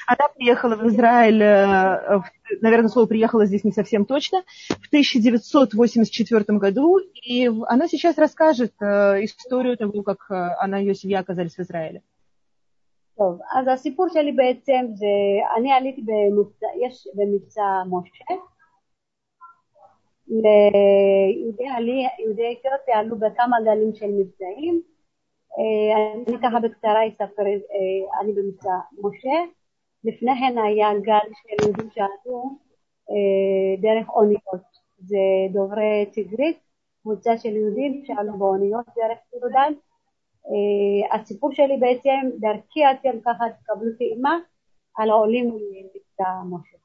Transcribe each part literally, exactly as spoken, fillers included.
Она приехала в Израиль, э, в, наверное, слово «приехала» здесь не совсем точно, в тысяча девятьсот восемьдесят четвёртом году, и она сейчас расскажет э, историю того, как э, она и ее семья оказались в Израиле. טוב, אז הסיפור שלי בעצם זה, אני עליתי במבצע, יש במבצע משה, ליהודי עלי, יהודי אתיופיה עלו בכמה גלים של מבצעים, אני ככה בקצרה אספר, אני במבצע משה, לפני כן היה גל של יהודים שעלו דרך אוניות, זה דוברי טיגרית, קבוצה של יהודים שעלו באוניות דרך ירדן, הסיפור שלי בעצם דרכי אתם ככה תקבלו טעימה על העולים מבצע משה.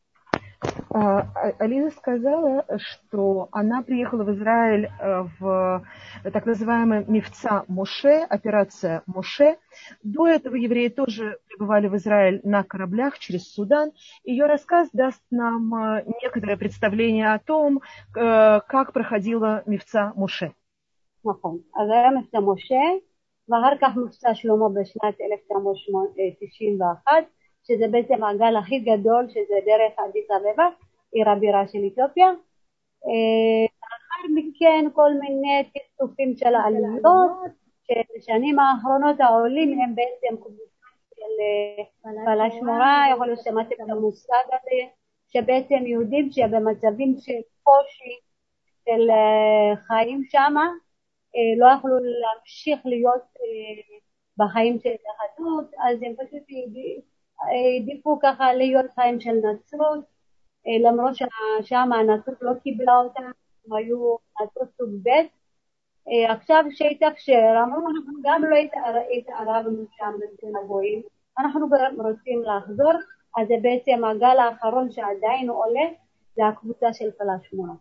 Ализа сказала, что она приехала в Израиль в так называемый мивца Моше, операция Моше. До этого евреи тоже прибывали в Израиль на кораблях через Судан. Ее рассказ даст нам некоторое представление о том, как проходила мивца Моше. נכון, אז היה מבצע משה, ואחר כך מבצע שלמה בשנת אלף תשע מאות תשעים ואחת, שזה בעצם הגל הכי גדול, שזה דרך אדיס אבבה, עיר הבירה של אתיופיה. לאחר מכן כל מיני טפטופים של העליות, שבשנים האחרונות העולים הם בעצם קבוצה של פלשמורה, יכול להיות שמעתם את המושג הזה, שבעצם יהודים שבמצבים של קושי של חיים שמה, לא יכלו להמשיך להיות בחיים של יהדות, אז הם פשוט העדיפו ככה להיות חיים של נצרות, למרות ששם הנצרות לא קיבלה אותם, הם היו נצרות סוג ב'. עכשיו שהתאפשר, אמרו אנחנו גם לא התערבנו שם בין הגויים, אנחנו רוצים לחזור, אז זה בעצם הגל האחרון שעדיין עולה, זה הקבוצה של פלשמורה.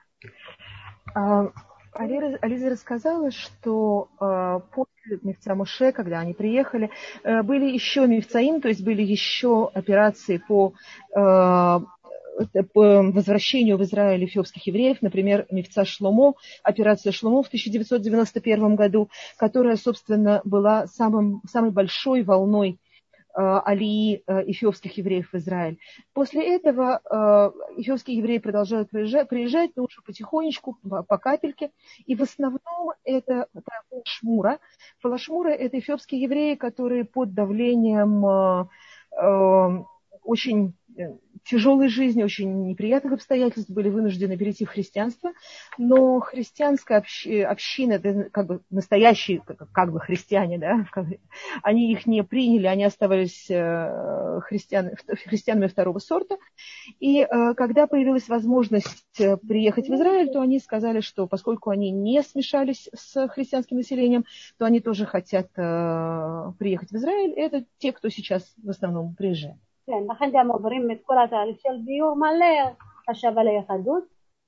Ализа рассказала, что э, после мивца Моше, когда они приехали, э, были еще мивцаим, то есть были еще операции по, э, по возвращению в Израиль эфиопских евреев, например, мивца Шломо, операция Шломо в тысяча девятьсот девяносто первом году, которая, собственно, была самым, самой большой волной алии эфиопских евреев в Израиль. После этого эфиопские евреи продолжают приезжать, приезжать, но уже потихонечку, по капельке. И в основном это фалашмура. Фалашмура – это эфиопские евреи, которые под давлением э, очень тяжелой жизни, очень неприятных обстоятельств были вынуждены перейти в христианство. Но христианская община, это как бы настоящие как, как бы христиане, да, они их не приняли, они оставались христиан, христианами второго сорта. И когда появилась возможность приехать в Израиль, то они сказали, что поскольку они не смешались с христианским населением, то они тоже хотят приехать в Израиль. Это те, кто сейчас в основном приезжает. כן, לכן גם עוברים את כל התהליך של דיור מלא, השבה ליהדות.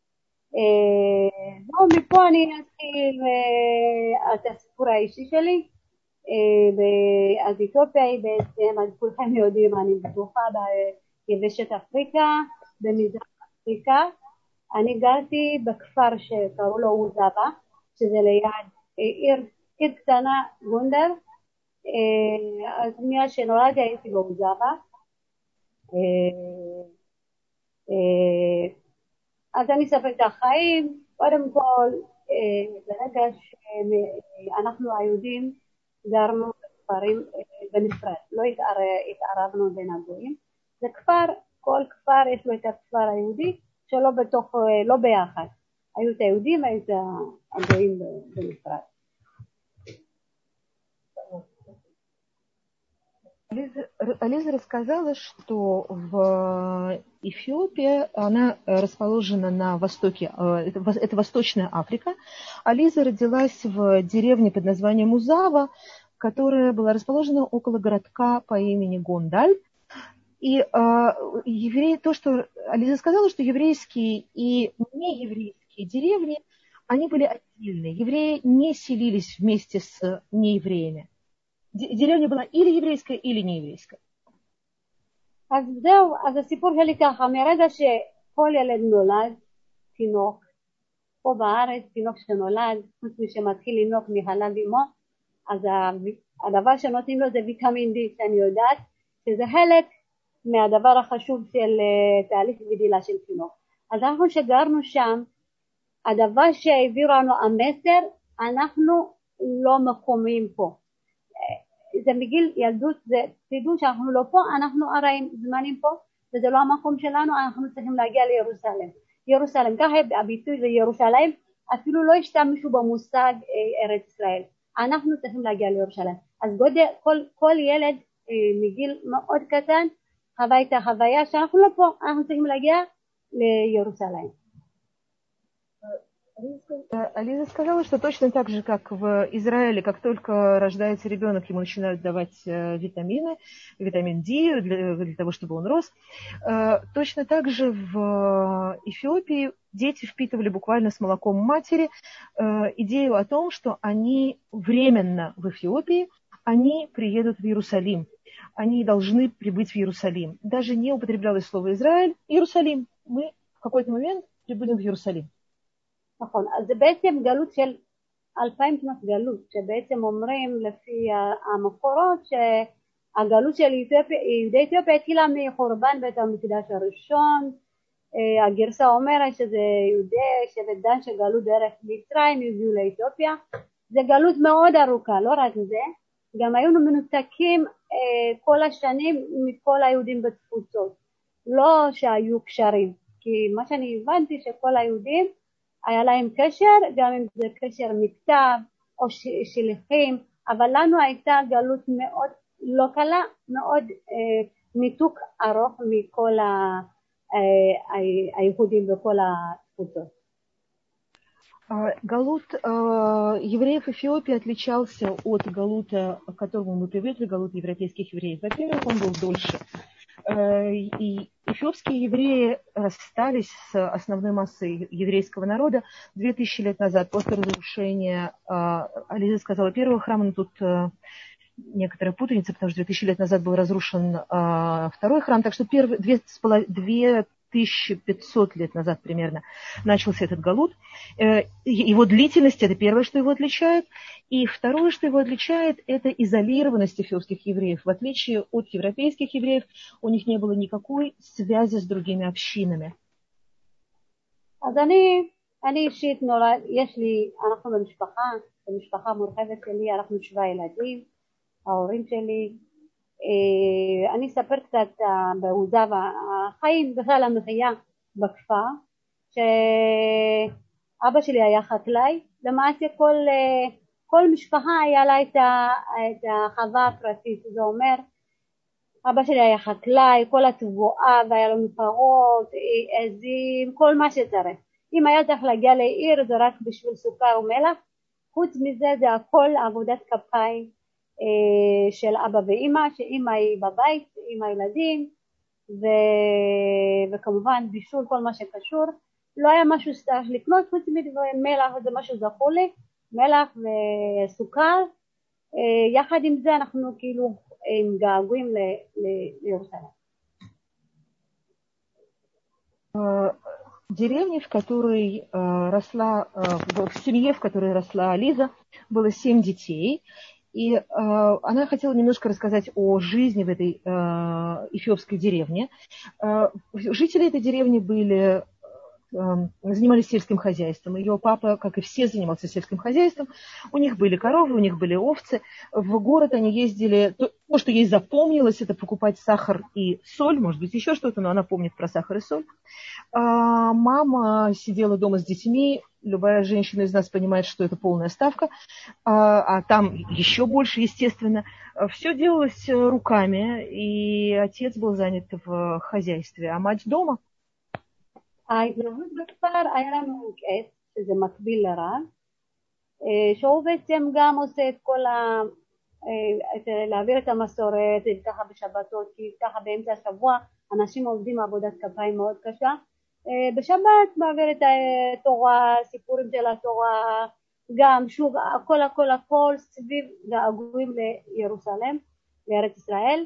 ומפה אני אתחיל את הסיפור האישי שלי. אז אתיופיה היא בעצם, אז כולכם יודעים, אני בטוחה ביבשת אפריקה, במזרח אפריקה. אני גרתי בכפר שקראו לו עוזבה, שזה ליד עיר, עיר קטנה, גונדר. אז מאז שנולדתי הייתי בעוזבה. אז אני אספר את החיים. קודם כל, ברגע שאנחנו היהודים גרנו בכפרים בנפרד, לא התערבנו בין הגויים. זה כפר, כל כפר יש לו את הכפר היהודי שלא בתוך, לא ביחד. היו את היהודים והיו את הגויים בנפרד. Ализа рассказала, что в Эфиопии она расположена на востоке, это, это Восточная Африка. Ализа родилась в деревне под названием Узава, которая была расположена около городка по имени Гондаль. И э, евреи, то, что Ализа сказала, что еврейские и нееврейские деревни, они были отдельные. Евреи не селились вместе с неевреями. Деревня была или еврейская, или нееврейская. אז זהו, אז הסיפור שלי ככה, מרגע שכל ילד נולד, תינוק, פה בארץ, תינוק שנולד, חוץ משמתחיל לנוק מחלב אמו, אז הדבר שנותנים לו זה ויטמין D, שאני יודעת, שזה חלק מהדבר החשוב של תהליך גדילה של תינוק. אז אנחנו שגרנו שם, הדבר שהעביר לנו המסר, אנחנו לא מקומיים פה. זה מגיל ילדות, זה תדעו שאנחנו לא פה, אנחנו ארעים זמנים פה, וזה לא המקום שלנו, אנחנו צריכים להגיע לירוסלם. ירוסלם, ככה הביטוי זה ירושלים, אפילו לא השתמשו במושג ארץ ישראל. אנחנו צריכים להגיע לירושלים. אז גודל, כל, כל ילד מגיל מאוד קטן, חווה את החוויה שאנחנו לא פה, אנחנו צריכים להגיע לירושלים. Ализа сказала, что точно так же, как в Израиле, как только рождается ребенок, ему начинают давать витамины, витамин D для, для того, чтобы он рос. Точно так же в Эфиопии дети впитывали буквально с молоком матери идею о том, что они временно в Эфиопии, они приедут в Иерусалим. Они должны прибыть в Иерусалим. Даже не употреблялось слово Израиль, Иерусалим. Мы в какой-то момент прибудем в Иерусалим. נכון, אז זה בעצם גלות של אלפיים שנות גלות, שבעצם אומרים לפי המקורות שהגלות של יהודי אתיופיה התחילה מחורבן בית המקדש הראשון. הגרסה אומרת שזה יהודי שבט דן שגלו דרך מצרים, הגיעו לאתיופיה. זה גלות מאוד ארוכה, לא רק זה, גם היינו מנותקים כל השנים מכל היהודים בתפוצות, לא שהיו קשרים, כי מה שאני הבנתי שכל היהודים היה להם קשר, גם אם זה קשר מכתב או שליחים, אבל לנו הייתה גלות מאוד לא קלה, מאוד אה, ניתוק ארוך מכל ה, אה, היהודים בכל התפוצות. Галут э, евреев Эфиопии отличался от галута, к которому мы привыкли, галут европейских евреев. Во-первых, он был дольше. Э, и эфиопские евреи расстались с основной массой еврейского народа две тысячи лет назад, после разрушения, э, Ализа сказала, первого храма, но тут э, некоторая путаница, потому что две тысячи лет назад был разрушен э, второй храм, так что первые две, две тысяча пятьсот лет назад примерно начался этот галут. Его длительность – это первое, что его отличает. И второе, что его отличает, это изолированность эфиопских евреев. В отличие от европейских евреев, у них не было никакой связи с другими общинами. אז אני, אני אישית נולד, יש לי, אנחנו במשפחה, במשפחה מורחבת שלי, אנחנו שבעה ילדים, ההורים שלי, אני אספר קצת בעובדה והחיים בכלל המחיה בכפר, שאבא שלי היה חקלאי, למעשה כל, כל משפחה היה לה את, ה, את החווה הפרטית, זה אומר אבא שלי היה חקלאי, כל התבואה והיה לנו פרות, עזים, כל מה שצריך. אם היה צריך להגיע לעיר זה רק בשביל סוכר ומלח, חוץ מזה זה הכל עבודת כפיים של אבא ואמא, שאמא היא בבית עם הילדים ו... וכמובן בישול, כל מה שקשור. לא היה משהו שצריך לקנות חוץ ממלח, זה משהו זכור לי, מלח וסוכר. יחד עם זה אנחנו כאילו עם געגועים ל... ל... לירושלים. Деревне, в которой э, росла, э, в семье, в которой росла Ализа, было семь детей. И э, она хотела немножко рассказать о жизни в этой э, эфиопской деревне. Э, жители этой деревни были, э, занимались сельским хозяйством. Ее папа, как и все, занимался сельским хозяйством. У них были коровы, у них были овцы. В город они ездили... То, что ей запомнилось, это покупать сахар и соль. Может быть, еще что-то, но она помнит про сахар и соль. А мама сидела дома с детьми. Любая женщина из нас понимает, что это полная ставка, а, а там еще больше, естественно. Все делалось руками, и отец был занят в хозяйстве, а мать дома. ההתנהלות בכפר היה לנו עץ, שזה מקביל לרב, שהוא בעצם גם עושה את כל ה... להעביר את המסורת, ככה בשבתות, כי ככה באמצע השבוע אנשים עובדים עבודת כפיים מאוד קשה, בשבת מעביר את התורה, סיפורים של התורה, גם שוב הכל הכל הכל סביב געגועים לירוסלם, לארץ ישראל.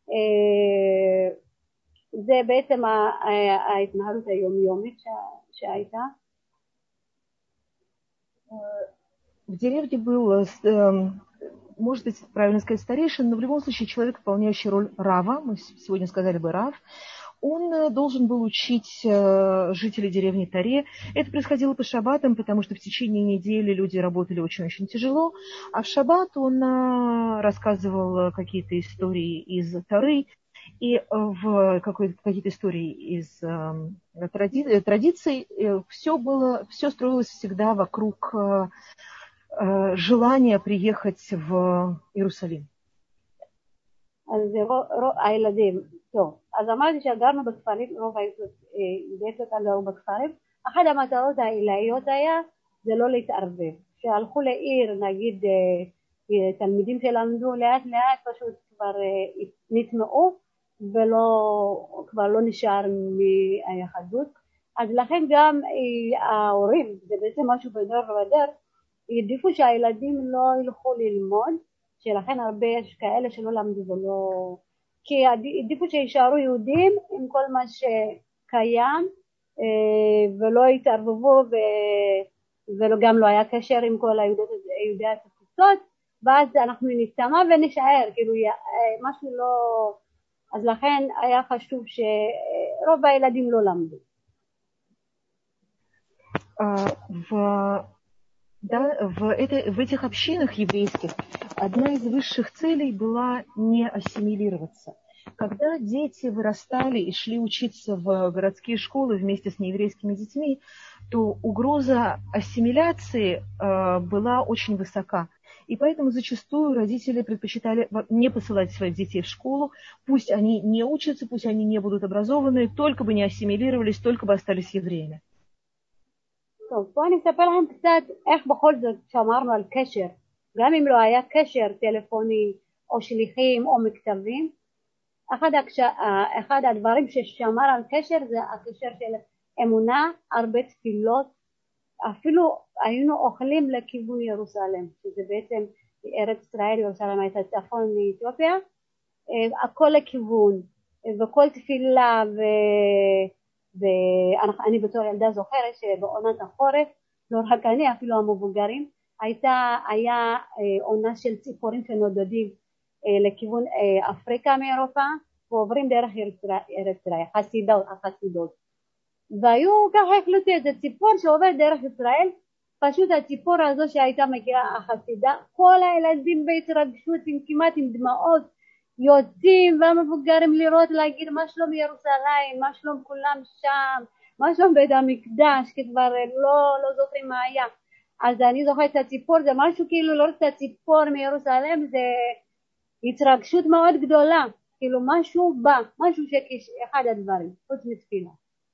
זה בעצם ההתנהלות היומיומית שהייתה. В деревне было может быть, правильно сказать старейшин, но в любом случае человек, выполняющий роль рава, мы сегодня сказали бы рав, он должен был учить жителей деревни Таре. Это происходило по шаббатам, потому что в течение недели люди работали очень-очень тяжело, а в шаббат он рассказывал какие-то истории из Тары, и в какие-то истории из тради, традиций все было, все строилось всегда вокруг желания приехать в Иерусалим. אז הילדים, טוב, אז אמרתי שגרנו בכפרים, רוב היהודיות גרו בכפרים, אחת המטרות העילאיות היה זה לא להתערבב. כשהלכו לעיר, נגיד תלמידים שלמדו לאט לאט פשוט כבר נטמעו ולא, כבר לא נשאר מהיחדות, אז לכן גם ההורים, זה בעצם משהו בדור ובדור, העדיפו שהילדים לא ילכו ללמוד, שלכן הרבה יש כאלה שלא למדו ולא... כי העדיפו שישארו יהודים עם כל מה שקיים ולא התערבבו וגם לא היה קשר עם כל היהודי התפוצות, ואז אנחנו נצטמא ונשאר, כאילו משהו לא... אז לכן היה חשוב שרוב הילדים לא למדו. в Да, в, этой, в этих общинах еврейских одна из высших целей была не ассимилироваться. Когда дети вырастали и шли учиться в городские школы вместе с нееврейскими детьми, то угроза ассимиляции э, была очень высока. И поэтому зачастую родители предпочитали не посылать своих детей в школу, пусть они не учатся, пусть они не будут образованы, только бы не ассимилировались, только бы остались евреями. טוב, פה אני אספר לכם קצת איך בכל זאת שמרנו על קשר, גם אם לא היה קשר טלפוני או שליחים או מכתבים. אחד, הקש... אחד הדברים ששמר על קשר זה הקשר של אמונה, הרבה תפילות, אפילו היינו אוכלים לכיוון ירוסלם, שזה בעצם ארץ ישראל, ירוסלם הייתה צפון מאתיופיה, הכל לכיוון, וכל תפילה ו... ואני בתור ילדה זוכרת שבעונת החורף, לא רק אני, אפילו המבוגרים, הייתה, היה עונה של ציפורים שנודדים לכיוון אפריקה מאירופה, ועוברים דרך ארץ ישראל, חסידות, החסידות. והיו ככה החלטו את הציפור שעובר דרך ישראל, פשוט הציפור הזו שהייתה מגיעה החסידה, כל הילדים בהתרגשות, עם, כמעט עם דמעות, יוצאים והמבוגרים לראות להגיד מה שלום ירושלים, מה שלום כולם שם, מה שלום בית המקדש, כי כבר לא, לא זוכרים מה היה. אז אני זוכרת את הציפור, זה משהו כאילו לא רק הציפור מירושלים, זה התרגשות מאוד גדולה, כאילו משהו בא, משהו שאחד הדברים, חוץ מתפילה.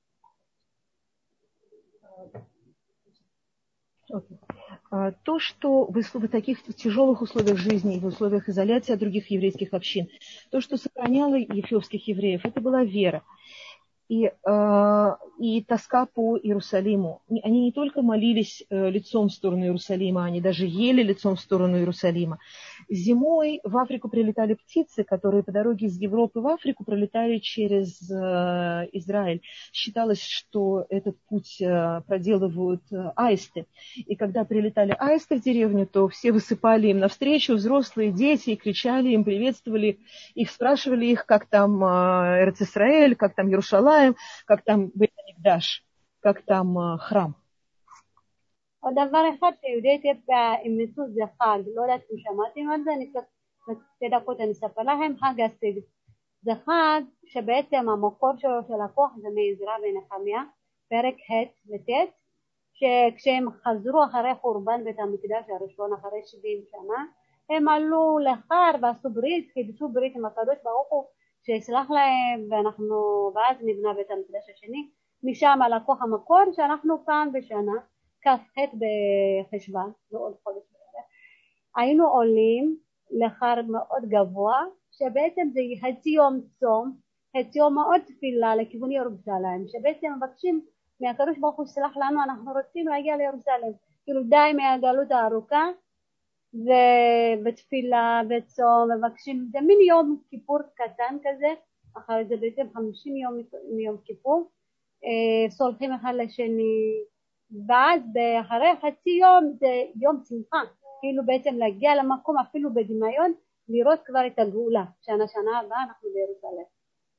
Okay. То, что в таких тяжелых условиях жизни и в условиях изоляции от других еврейских общин, то, что сохраняло эфиопских евреев, это была вера. И, э, и тоска по Иерусалиму. Они не только молились э, лицом в сторону Иерусалима, они даже ели лицом в сторону Иерусалима. Зимой в Африку прилетали птицы, которые по дороге из Европы в Африку пролетали через э, Израиль. Считалось, что этот путь э, проделывают э, аисты. И когда прилетали аисты в деревню, то все высыпали им навстречу, взрослые, дети, и кричали им, приветствовали их, спрашивали их, как там э, Эрец-Исраэль, как там Иерушалаим, как там Бейт Микдаш, как там храм. עוד דבר אחד שיהודי אתיופיה אימצו זה חג, לא יודעת אם שמעתם על זה, אני קצת שתי דקות אני אספר לכם, חג הסיגד. זה חג שבעצם המקור שלו של הכוח זה מעזרא ונחמיה, פרק ח' וט', שכשהם חזרו אחרי חורבן בית המקדש הראשון, אחרי שבעים שנה, הם עלו לחר ועשו ברית, חידשו ברית עם הקדוש ברוך הוא, שיסלח להם, ואנחנו, ואז נבנה בית המקדש השני, משם על הכוח המקור שאנחנו פעם בשנה, כ"ח בחשוון, ועוד חודש בערך, היינו עולים לחר מאוד גבוה, שבעצם זה חצי יום צום, חצי יום מאוד תפילה לכיוון ירושלים, שבעצם מבקשים מהקדוש ברוך הוא סלח לנו, אנחנו רוצים להגיע לירושלים, כאילו די מהגלות הארוכה, ובתפילה וצום מבקשים, זה מין יום כיפור קטן כזה, אחרי זה בעצם חמישים יום מיום כיפור, סולחים אחד לשני, ואז אחרי חצי יום זה יום שמחה, כאילו בעצם להגיע למקום אפילו בדמיון, לראות כבר את הגאולה, שנה שנה הבאה אנחנו בירושלים.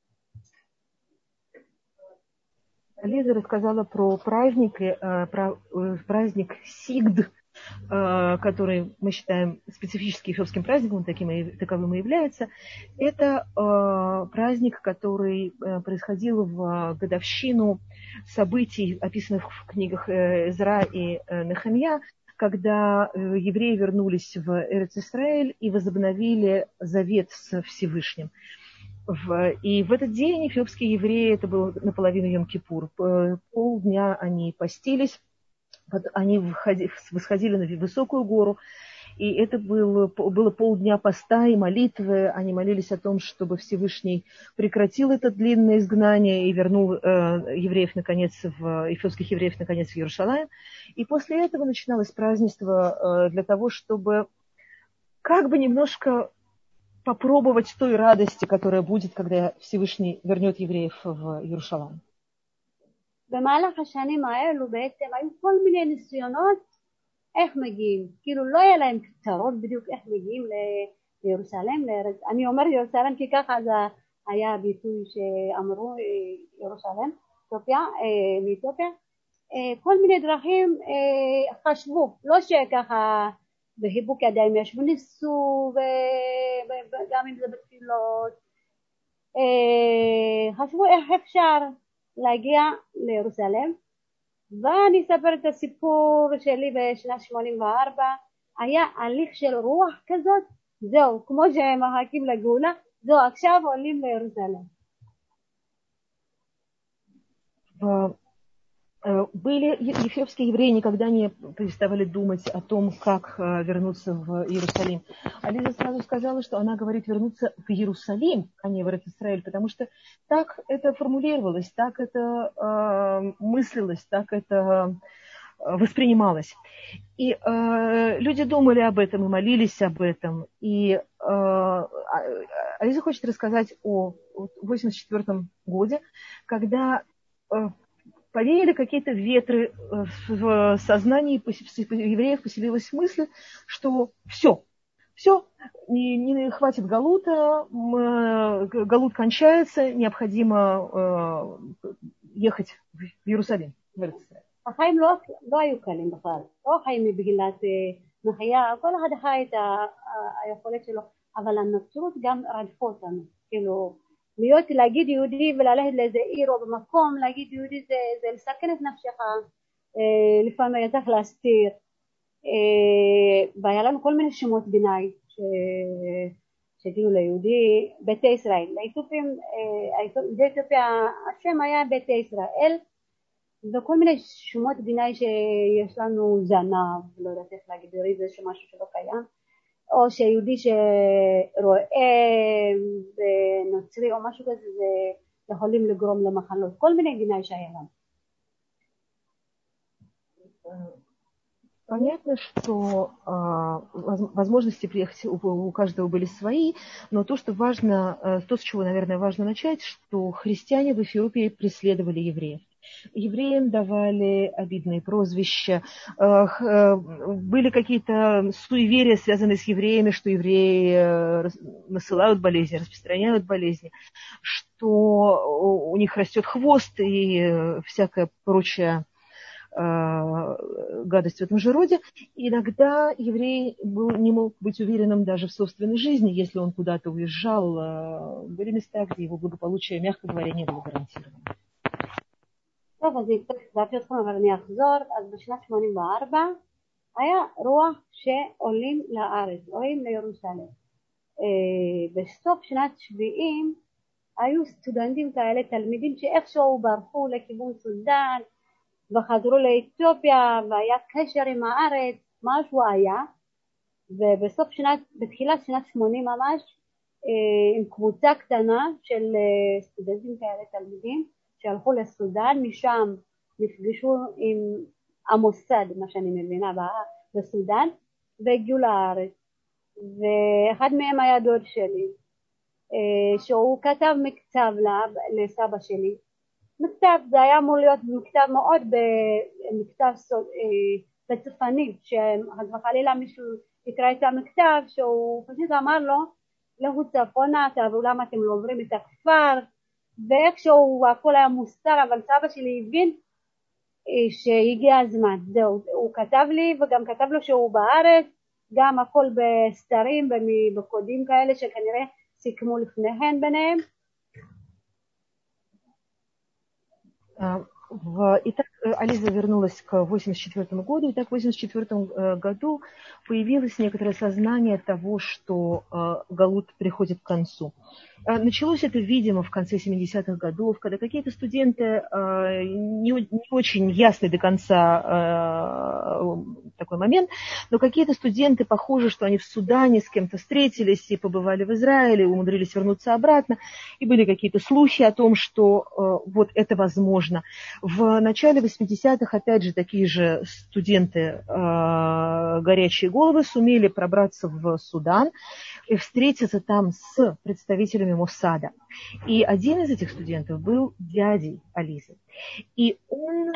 Лиза рассказала про праздник, про праздник Сигд, который мы считаем специфически эфиопским праздником, таким и, таковым и является. Это праздник, который происходил в годовщину событий, описанных в книгах Эзра и Нехемия, когда евреи вернулись в Эрец-Исраэль и возобновили завет с Всевышним. И в этот день эфиопские евреи, это был наполовину Йом-Кипур, полдня они постились, они восходили на высокую гору, и это было, было полдня поста и молитвы. Они молились о том, чтобы Всевышний прекратил это длинное изгнание и вернул э, евреев, наконец, в, эфиопских евреев, наконец, в Иерусалим. И после этого начиналось празднество э, для того, чтобы как бы немножко попробовать той радости, которая будет, когда Всевышний вернет евреев в Иерусалим. במהלך השנים האלו בעצם היו כל מיני ניסיונות איך מגיעים, כאילו לא היה להם פתרון בדיוק איך מגיעים לירושלים, לארץ, אני אומר ירושלים כי ככה זה היה הביטוי שאמרו ירושלים, אתיופיה, מאתיופיה, כל מיני דרכים חשבו, לא שככה בחיבוק ידיים ישבו, ניסו וגם אם זה בתפילות, חשבו איך אפשר להגיע לירוסלם, ואני אספר את הסיפור שלי בשנת שמונים וארבע, היה הליך של רוח כזאת, זהו, כמו שמחכים לגאולה, זהו, עכשיו עולים לירוסלם. Были эфиопские евреи, никогда не переставали думать о том, как вернуться в Иерусалим. А Лиза сразу сказала, что она говорит вернуться в Иерусалим, а не в Эрец-Исраэль, потому что так это формулировалось, так это э, мыслилось, так это воспринималось. И э, люди думали об этом и молились об этом. И э, Лиза хочет рассказать о восемьдесят четвёртом году, когда э, повеяли какие-то ветры в сознании евреев, поселилась мысль, что все, все, не, не хватит галута, галут кончается, необходимо ехать в Иерусалим. החיים לא, לא היו קלים בכלל, לא חיים מבגילת מחיה, כל אחד חי את היכולת שלו, אבל הנצרות גם רדפו אותנו, כאילו, להיות, להגיד יהודי וללכת לאיזה עיר או במקום, להגיד יהודי זה, זה לסכן את נפשך, אה, לפעמים היה צריך להסתיר, אה, והיה לנו כל מיני שמות ביני שהגיעו ליהודי, ביתי ישראל, לאתיופים, אה, באתיופיה השם היה ביתי ישראל, וכל מיני שמות ביני שיש לנו זנב, לא יודעת איך להגיד, זה משהו שלא קיים, או שיהודי שרואה בנוצרי או משהו כזה, זה יכולים לגרום למחלות, כל מיני גיני שהיה לנו. Понятно, что э, возможности приехать у, у каждого были свои, но то, что важно, э, то, с чего, наверное, важно начать, что христиане в Эфиопии преследовали евреев. Евреям давали обидные прозвища, были какие-то суеверия, связанные с евреями, что евреи насылают болезни, распространяют болезни, что у них растет хвост и всякая прочая гадость в этом же роде. Иногда еврей был, не мог быть уверенным даже в собственной жизни, если он куда-то уезжал. Были места, где его благополучие, мягко говоря, не было гарантировано. טוב, אז דעתי אתכם, אבל אני אחזור. אז בשנת שמונים וארבע היה רוח שעולים לארץ, עולים לירושלים. בסוף שנת שבעים היו סטודנטים כאלה, תלמידים שאיכשהו ברחו לכיוון סודן וחזרו לאתיופיה והיה קשר עם הארץ, משהו היה. ובסוף שנת, בתחילת שנת שמונים ממש, עם קבוצה קטנה של סטודנטים כאלה, תלמידים, שהלכו לסודן, משם נפגשו עם המוסד, מה שאני מבינה בסודן, והגיעו לארץ. ואחד מהם היה דוד שלי, שהוא כתב מכתב לסבא שלי. מכתב, זה היה אמור להיות מכתב מאוד, מכתב בצפנים, שחס וחלילה מישהו יקרא את המכתב, שהוא פשוט אמר לו, לכו צפונה, תראו למה אתם לא עוברים את הכפר, ואיכשהו הכל היה מוסתר, אבל סבא שלי הבין שהגיע הזמן. זהו, הוא כתב לי וגם כתב לו שהוא בארץ, גם הכל בסתרים ובקודים כאלה שכנראה סיכמו לפניהן ביניהם. Итак, Ализа вернулась к восемьдесят четвёртому году, и так в восемьдесят четвёртом году появилось некоторое сознание того, что галут приходит к концу. Началось это, видимо, в конце семидесятых годов, когда какие-то студенты, не, не очень ясный до конца такой момент, но какие-то студенты, похоже, что они в Судане с кем-то встретились и побывали в Израиле, умудрились вернуться обратно, и были какие-то слухи о том, что вот это возможно. В начале восьмидесятых, опять же, такие же студенты, горячие головы, сумели пробраться в Судан и встретиться там с представителями Моссада. И один из этих студентов был дядей Ализы. И он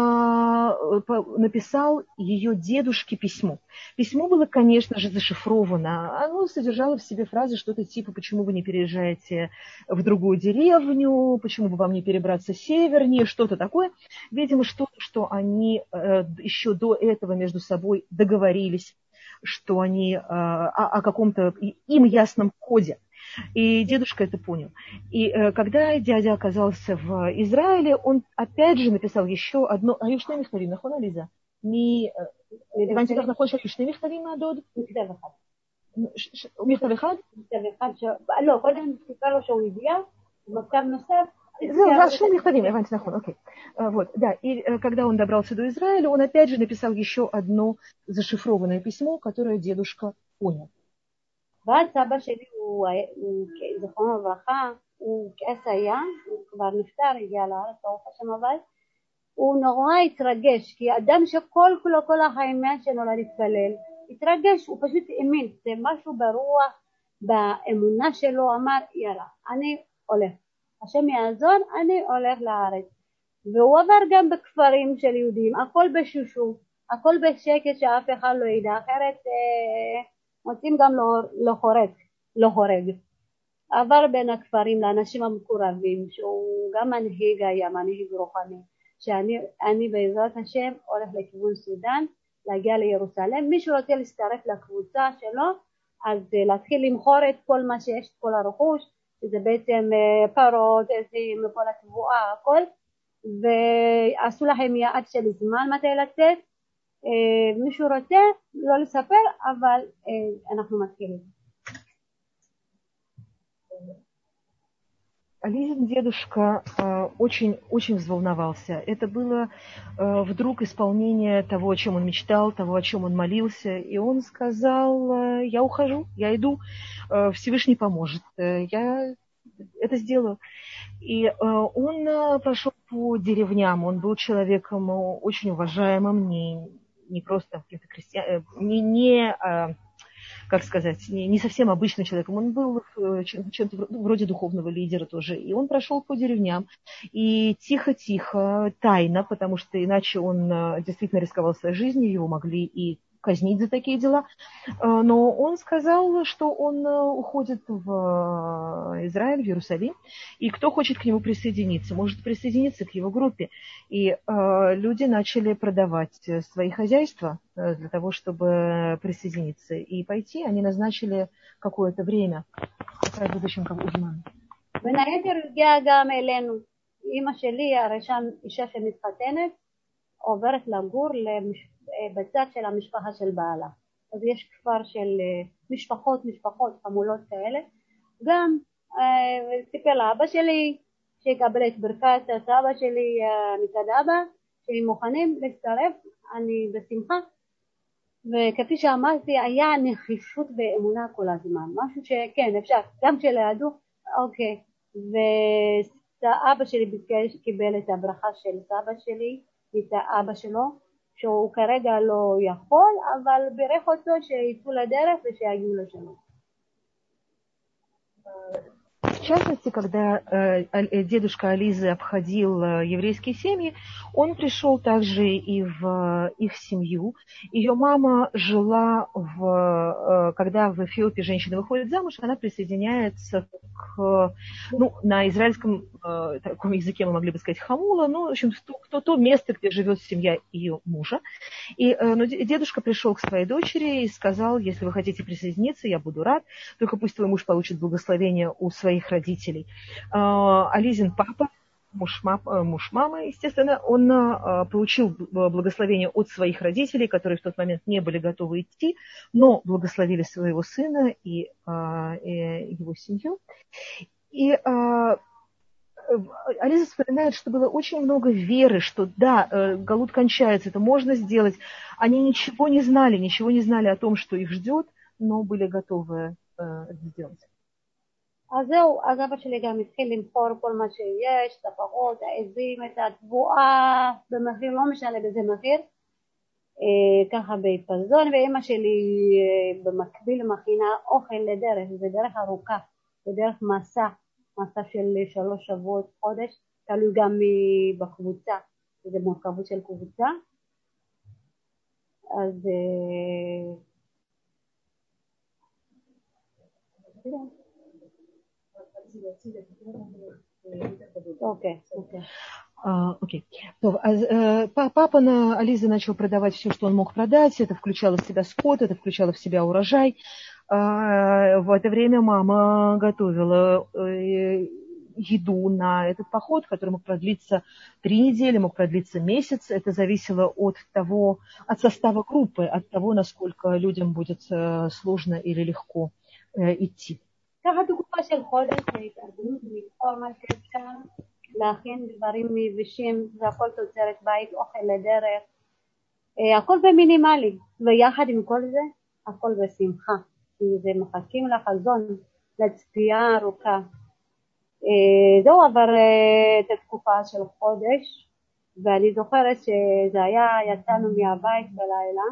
э, написал ее дедушке письмо. Письмо было, конечно же, зашифровано. Оно содержало в себе фразы что-то типа «почему вы не переезжаете в другую деревню?», «почему бы вам не перебраться севернее?», что-то такое. Видимо, что-то, что они э, еще до этого между собой договорились, что они э, о, о каком-то им ясном коде. И дедушка это понял. И э, когда дядя оказался в Израиле, он опять же написал еще одно... А что михтавим, нахон, Ализа? Не... הבנתי לך נכון שיש שני מכתבים מהדוד? מכתב אחד. מכתב אחד? מכתב אחד ש... לא, קודם סיפר לו שהוא הגיע, מכתב נוסף. זהו, רשום מכתבים, הבנתי נכון, окей. Вот, да, и когда он добрался до Израиля, он опять же написал еще одно зашифрованное письмо, которое дедушка понял. ואז סבא שלי הוא, זכרונו לברכה, הוא כעס היה, הוא כבר נפטר, הגיע לארץ, ברוך השם, אבל הוא נורא התרגש, כי אדם שכל כולו כל החיים שנולד להתפלל, התרגש, הוא פשוט האמין, זה משהו ברוח, באמונה שלו, אמר, יאללה, אני הולך, השם יעזור, אני הולך לארץ. והוא עבר גם בכפרים של יהודים, הכל בשושו, הכל בשקט שאף אחד לא ידע, אחרת אה, מוצאים גם לא, לא חורג, לא חורג. עבר בין הכפרים לאנשים המקורבים, שהוא גם מנהיג היה, מנהיג רוחני, שאני אני בעזרת השם הולך לכיוון סודן, להגיע לירוסלם. מי שרוצה להצטרף לקבוצה שלו, אז להתחיל למכור את כל מה שיש, את כל הרכוש, שזה בעצם פרות, עזים, כל התבואה, הכל, ועשו לכם יעד של זמן מתי לצאת. מישהו רוצה לא לספר, אבל אנחנו מתחילים. Ализин дедушка э, очень, очень взволновался. Это было э, вдруг исполнение того, о чем он мечтал, того, о чем он молился. И он сказал, э, я ухожу, я иду, э, Всевышний поможет, э, я это сделаю. И э, он э, прошел по деревням, он был человеком очень уважаемым, не, не просто каким-то крестьян, не... не э, как сказать, не, не совсем обычным человеком. Он был чем-то вроде духовного лидера тоже. И он прошел по деревням. И тихо-тихо, тайно, потому что иначе он действительно рисковал своей жизнью, его могли и казнить за такие дела. Но он сказал, что он уходит в Израиль, в Иерусалим, и кто хочет к нему присоединиться, может присоединиться к его группе. И люди начали продавать свои хозяйства для того, чтобы присоединиться и пойти. Они назначили какое-то время. В будущем как узнаем. בין היתר הגיע גם אלינו. אמא שלי, הרי שם אישה שמתחתנת, עוברת לגור בצד של המשפחה של בעלה. אז יש כפר של משפחות, משפחות חמולות כאלה. גם סיפר לאבא שלי שיקבל את ברכת הסבא שלי מצד אבא, שהם מוכנים להצטרף, אני בשמחה. וכפי שאמרתי, היה נחישות ואמונה כל הזמן. משהו שכן, אפשר, גם כשלידו, אוקיי. ואבא שלי ביקש, קיבל את הברכה של סבא שלי, את האבא שלו, שהוא כרגע לא יכול, אבל בירך אותו שיצאו לדרך ושיגיעו לשלום. частности, когда э, дедушка Ализы обходил э, еврейские семьи, он пришел также и в э, их семью. Ее мама жила, в, э, когда в Эфиопии женщина выходит замуж, она присоединяется к, ну, на израильском э, таком языке мы могли бы сказать хамула, ну, в общем, то, то, то место, где живет семья ее мужа. И э, ну, дедушка пришел к своей дочери и сказал: если вы хотите присоединиться, я буду рад, только пусть твой муж получит благословение у своих родителей. Э, Ализин папа, муж, мап, муж мамы, естественно, он э, получил благословение от своих родителей, которые в тот момент не были готовы идти, но благословили своего сына и, э, и его семью. И э, Ализа вспоминает, что было очень много веры, что да, галут кончается, это можно сделать. Они ничего не знали, ничего не знали о том, что их ждет, но были готовы э, это сделать. אז זהו, אז אבא שלי גם התחיל למכור כל מה שיש, את הפרות, העזים, את התבואה, במחיר, לא משנה בזה מחיר, אה, ככה בהתפזון, ואמא שלי אה, במקביל מכינה אוכל לדרך, זה דרך ארוכה, זה דרך מסע, מסע של שלוש שבועות, חודש, תלוי גם בקבוצה, זה מורכבות של קבוצה. אז אה... Окей, окей. Окей. Папа на Ализы начал продавать все, что он мог продать. Это включало в себя скот, это включало в себя урожай. В это время мама готовила еду на этот поход, который мог продлиться три недели, мог продлиться месяц. Это зависело от того, от состава группы, от того, насколько людям будет сложно или легко идти. ככה תקופה של חודש להתארגנות, לבחור מה שאפשר, להכין דברים מיבשים, זה הכל תוצרת בית, אוכל לדרך, הכל במינימלי, ויחד עם כל זה, הכל בשמחה, כי זה מחכים לחזון, לצפייה ארוכה. זהו עבר את התקופה של חודש, ואני זוכרת שזה היה, יצאנו מהבית בלילה,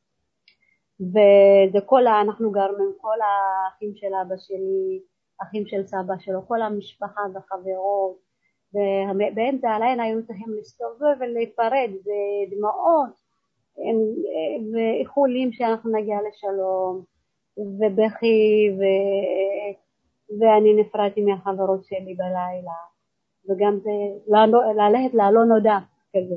וזה כל, אנחנו גרנו עם כל האחים של אבא שלי, אחים של סבא שלו, כל המשפחה וחברות, ובאמצע הלילה היו צריכים להסתובב ולהיפרד, זה דמעות, ואיחולים שאנחנו נגיע לשלום, ובכי, ו... ואני נפרדתי מהחברות שלי בלילה, וגם זה ללכת ללא נודע כזה.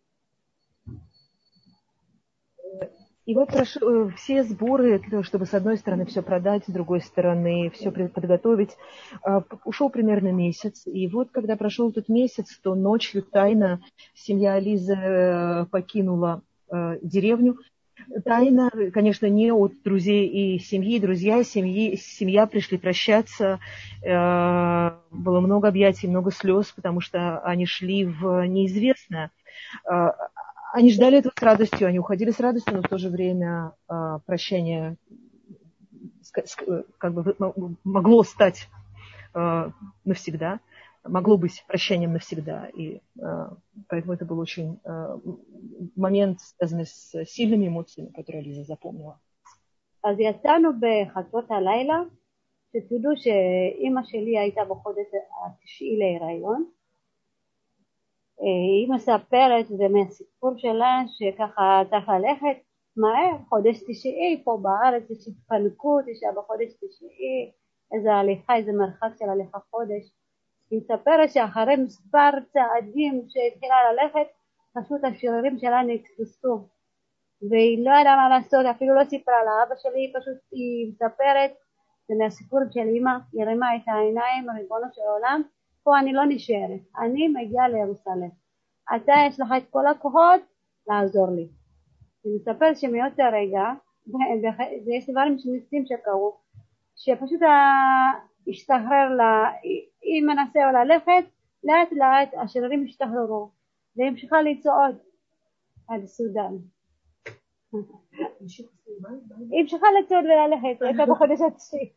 И вот прошу, все сборы, чтобы с одной стороны все продать, с другой стороны все подготовить, ушел примерно месяц. И вот когда прошел этот месяц, то ночью тайно семья Ализы покинула деревню. Тайно, конечно, не от друзей и семьи. Друзья, семьи, семья пришли прощаться. Было много объятий, много слез, потому что они шли в неизвестное. Они ждали этого с радостью, они уходили с радостью, но в то же время э, прощание как бы могло стать э, навсегда, могло быть прощанием навсегда. И э, поэтому это был очень э, момент, связанный с сильными эмоциями, которые Лиза запомнила. אז יצאנו בחצות הלילה, שתדעו שאימא שלי הייתה בחודש התשיעי להיריון, היא מספרת, זה מהסיפור שלה, שככה צריך ללכת מהר, חודש תשיעי, פה בארץ יש התפנקות, אישה בחודש תשיעי, איזה הליכה, איזה מרחק של הליכה חודש. היא מספרת שאחרי מספר צעדים שהתחילה ללכת, פשוט השרירים שלה נתפסו, והיא לא ידעה מה לעשות, אפילו לא סיפרה לאבא שלי, פשוט היא מספרת, זה מהסיפור של אמא, היא הרימה את העיניים, ריבונו של עולם, פה אני לא נשארת, אני מגיעה לירוסלם. אתה יש לך את כל הכוחות לעזור לי. אני מספרת שמאותו רגע, ויש דברים שניסים שקרו, שפשוט השתחרר לה, היא מנסה ללכת, לאט לאט השרירים השתחררו, והיא המשיכה לצעוד עד סודן. היא המשיכה לצעוד וללכת, הייתה בחודש התשיעי.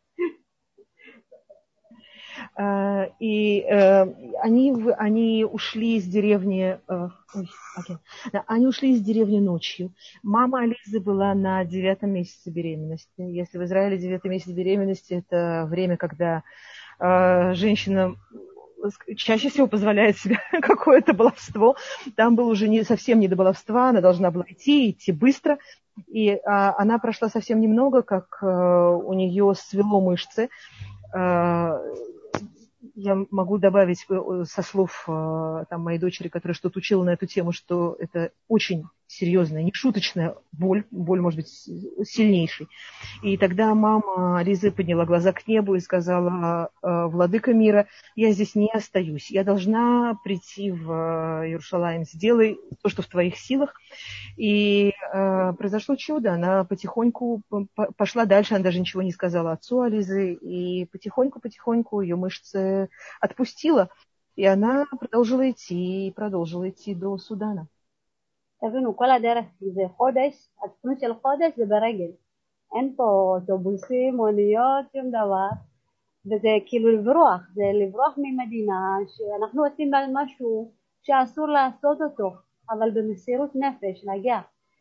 И э, они, они ушли из деревни, э, okay. да, они ушли из деревни ночью. Мама Ализы была на девятом месяце беременности. Если в Израиле девятый месяц беременности, это время, когда женщина чаще всего позволяет себе какое-то баловство. Там было уже не, совсем не до баловства, она должна была идти, идти быстро. И а, она прошла совсем немного, как а, у нее свело мышцы. А, я могу добавить со слов а, там, моей дочери, которая что-то учила на эту тему, что это очень серьезная, нешуточная боль, боль может быть сильнейшей. И тогда мама Лизы подняла глаза к небу и сказала: «Владыка мира, я здесь не остаюсь, я должна прийти в Иерусалим, сделай то, что в твоих силах». И э, произошло чудо, она потихоньку пошла дальше, она даже ничего не сказала отцу Ализы, и потихоньку-потихоньку ее мышцы отпустила, и она продолжила идти, и продолжила идти до Судана. תבינו, כל הדרך זה חודש, התוכנית של חודש זה ברגל. אין פה אוטובוסים, מוניות, שום דבר. וזה כאילו לברוח, זה לברוח ממדינה שאנחנו עושים משהו שאסור לעשות אותו, אבל במסירות נפש להגיע.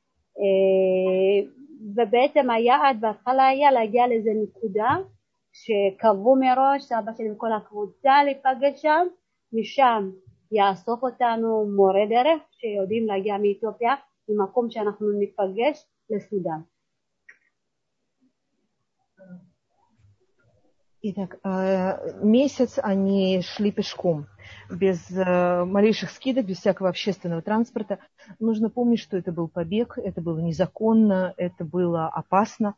ובעצם היעד בהתחלה היה להגיע לאיזה נקודה שקבעו מראש, סבא שלי וכל הקבוצה להיפגש שם, משם יאסוף אותנו מורה דרך שיודעים להגיע מאתיופיה ממקום שאנחנו ניפגש לסודן. Итак, месяц они шли пешком, без малейших скидок, без всякого общественного транспорта. Нужно помнить, что это был побег, это было незаконно, это было опасно.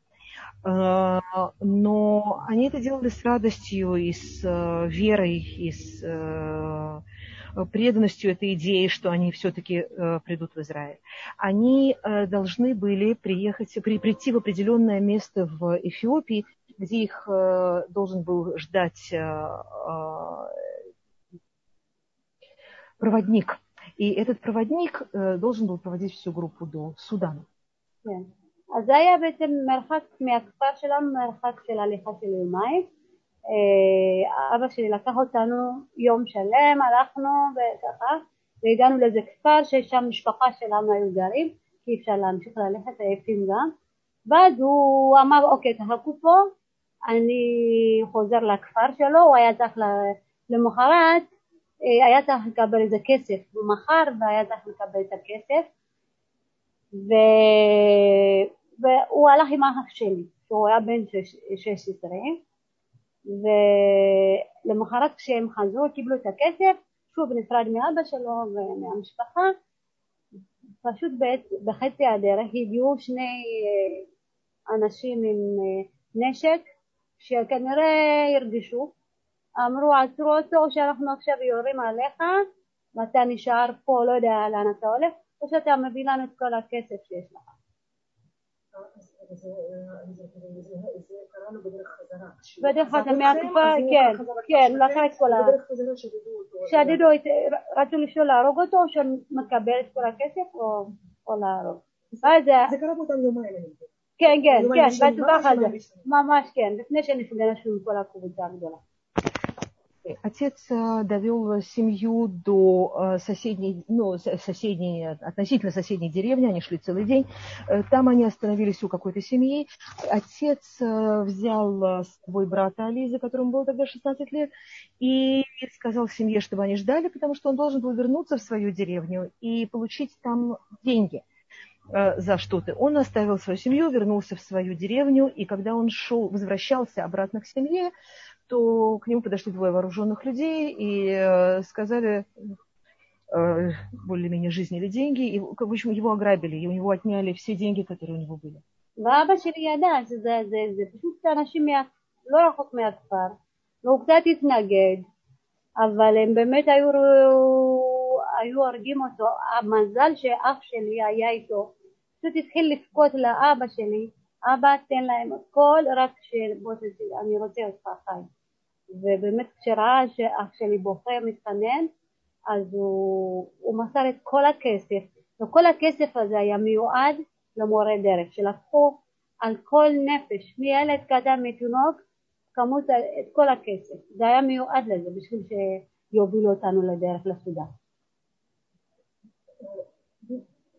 Но они это делали с радостью и с верой, и с преданностью этой идеи, что они все-таки придут в Израиль. Они должны были приехать, при, прийти в определенное место в Эфиопии, где их э, должен был ждать э, э, проводник. И этот проводник э, должен был проводить всю группу до Судана. כן. אז זה היה בעצם מרחק מהכפר שלנו, מרחק של הליכה של יומיים. אבא שלי לקח אותנו יום שלם, הלכנו וככה, והגענו לאיזה כפר ששם משפחה שלנו היו גרים, כי אפשר להמשיך ללכת, עייפים גם. ואז הוא אמר, אוקיי, תחכו פה, אני חוזר לכפר שלו, הוא היה צריך למחרת, היה צריך לקבל איזה כסף, הוא מחר והיה צריך לקבל את הכסף, ו... והוא הלך עם האח שלי, שהוא היה בן שש עשרה, ולמחרת כשהם חזרו, קיבלו את הכסף, שוב נפרד מאבא שלו ומהמשפחה, פשוט בחצי הדרך הגיעו שני אנשים עם נשק, שכנראה הרגישו, אמרו עצרו אותו שאנחנו עכשיו יורים עליך ואתה נשאר פה, לא יודע לאן אתה הולך, או שאתה מביא לנו את כל הכסף שיש לך. זה קראנו בדרך חזרה. בדרך חזרה, מהכפר, כן, כן, לקחה את כל ה... בדרך חזרה שדדו אותו. שדדו, רצו לשאול להרוג אותו או שמקבל את כל הכסף או להרוג. זה קרה באותם יומיים. כן, כן, כן, בטווח הזה, ממש כן, לפני שנפגשנו עם כל הקבוצה הגדולה. Отец довел семью до соседней, ну, соседней, относительно соседней деревни, они шли целый день. Там они остановились у какой-то семьи. Отец взял с собой брата Ализы, которому было тогда шестнадцать лет, и сказал семье, чтобы они ждали, потому что он должен был вернуться в свою деревню и получить там деньги за что-то. Он оставил свою семью, вернулся в свою деревню, и когда он шел, возвращался обратно к семье, то к нему подошли двое вооруженных людей и э, сказали, э, более-менее жизнь или деньги, и, в общем, его ограбили, и у него отняли все деньги, которые у него были. ואבא שלי ידע שזה זה, זה פשוט אנשים מה, לא רחוק מהכפר, והוא קצת התנגד, אבל הם באמת היו, היו הרגים אותו. המזל שאח שלי היה איתו, פשוט התחיל לבכות לאבא שלי, אבא תן להם הכל, רק שבוא תגיד, אני רוצה אותך חי. ובאמת כשראה שאח שלי בוכה מתחנן, אז הוא, הוא מסר את כל הכסף, וכל הכסף הזה היה מיועד למורה דרך, שלקחו על כל נפש, מילד קטן מתינוק, כמות את כל הכסף. זה היה מיועד לזה, בשביל שיובילו אותנו לדרך לסודן.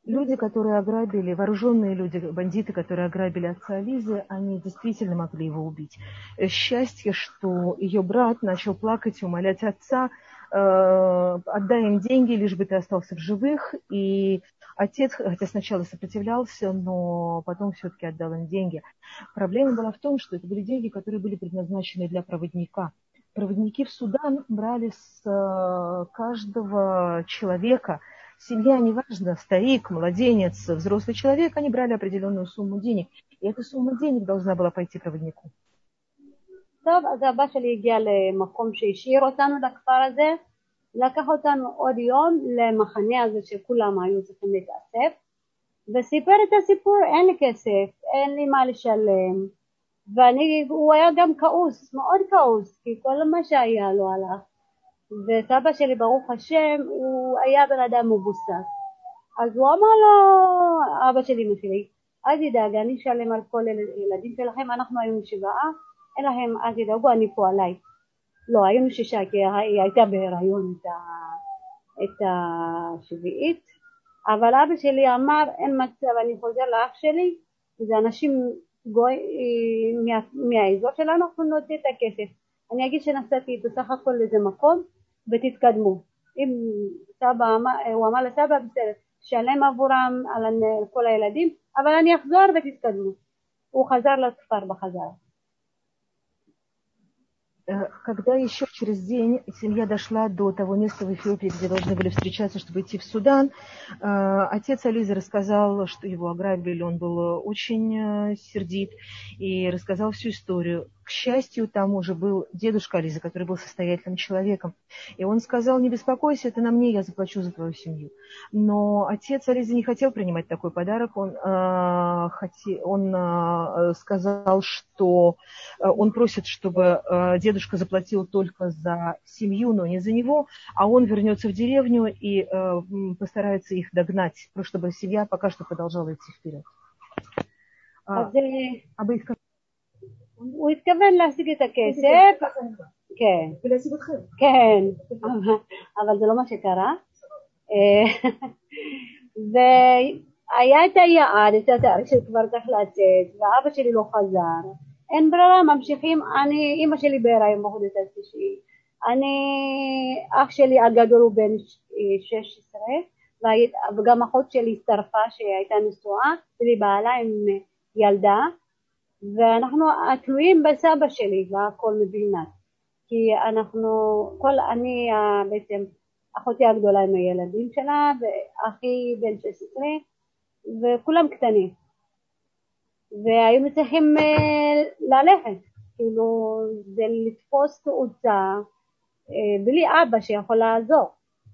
Люди, которые ограбили, вооруженные люди, бандиты, которые ограбили отца Лизы, они действительно могли его убить. Счастье, что ее брат начал плакать и умолять отца, э, отдай им деньги, лишь бы ты остался в живых. И отец, хотя сначала сопротивлялся, но потом все-таки отдал им деньги. Проблема была в том, что это были деньги, которые были предназначены для проводника. Проводники в Судан брали с каждого человека, семья, неважно, старик, младенец, взрослый человек, они брали определенную сумму денег. И эта сумма денег должна была пойти проводнику. טוב, אז אבא שלי הגיע למקום שהשאיר אותנו לכפר הזה, לקח אותנו עוד יום למחנה הזה שכולם היו צריכים להתאסף, וסיפר את הסיפור, אין לי כסף, אין לי מה לשלם, ואני, הוא היה גם כעוס, מאוד כעוס, כי כל מה שהיה לו הלך. וסבא שלי ברוך השם הוא היה בן אדם מבוסס, אז הוא אמר לו, אבא שלי אמא שלי, אל תדאג, אני אשלם על כל ילדים שלכם, אנחנו היינו שבעה, אין להם, אל תדאגו, אני פה עליי. לא, היינו שישה, כי היא הייתה בהיריון את, ה, את השביעית, אבל אבא שלי אמר, אין מצב, אני חוזר לאח שלי, זה אנשים גוי, מה, מהאזור שלנו, אנחנו נוציא את הכסף. אני אגיד שנסעתי איתו סך הכל לאיזה מקום, ותתקדמו. אם סבא, הוא אמר לסבא, בסדר, שלם עבורם על כל הילדים, אבל אני אחזור ותתקדמו. הוא חזר לכפר בחזרה. Когда еще через день семья дошла до того места в Эфиопии, где должны были встречаться, чтобы идти в Судан, отец Ализы рассказал, что его ограбили, он был очень сердит и рассказал всю историю. К счастью, там уже был дедушка Ализы, который был состоятельным человеком. И он сказал, не беспокойся, это на мне, я заплачу за твою семью. Но отец Ализы не хотел принимать такой подарок. Он, э, хоте, он э, сказал, что э, он просит, чтобы э, дедушка заплатил только за семью, но не за него, а он вернется в деревню и э, постарается их догнать, чтобы семья пока что продолжала идти вперед. А, а вы их הוא התכוון להשיג את הכסף, כן, כן, אבל זה לא מה שקרה, והיה את היעד, את התאריך שכבר צריך לצאת, ואבא שלי לא חזר, אין ברירה, ממשיכים, אני, אמא שלי בהיריון בחודש התשיעי, אני, אח שלי הגדול הוא בן שש עשרה, וגם אחות שלי הצטרפה שהייתה נשואה, שלי בעלה עם ילדה, ואנחנו תלויים בסבא שלי והכל מבינת, כי אנחנו, כל, אני בעצם, אחותי הגדולה עם הילדים שלה, ואחי בן שש עשרה, וכולם קטנים, והיינו צריכים ללכת, כאילו זה לתפוס תאוצה, בלי אבא שיכול לעזור.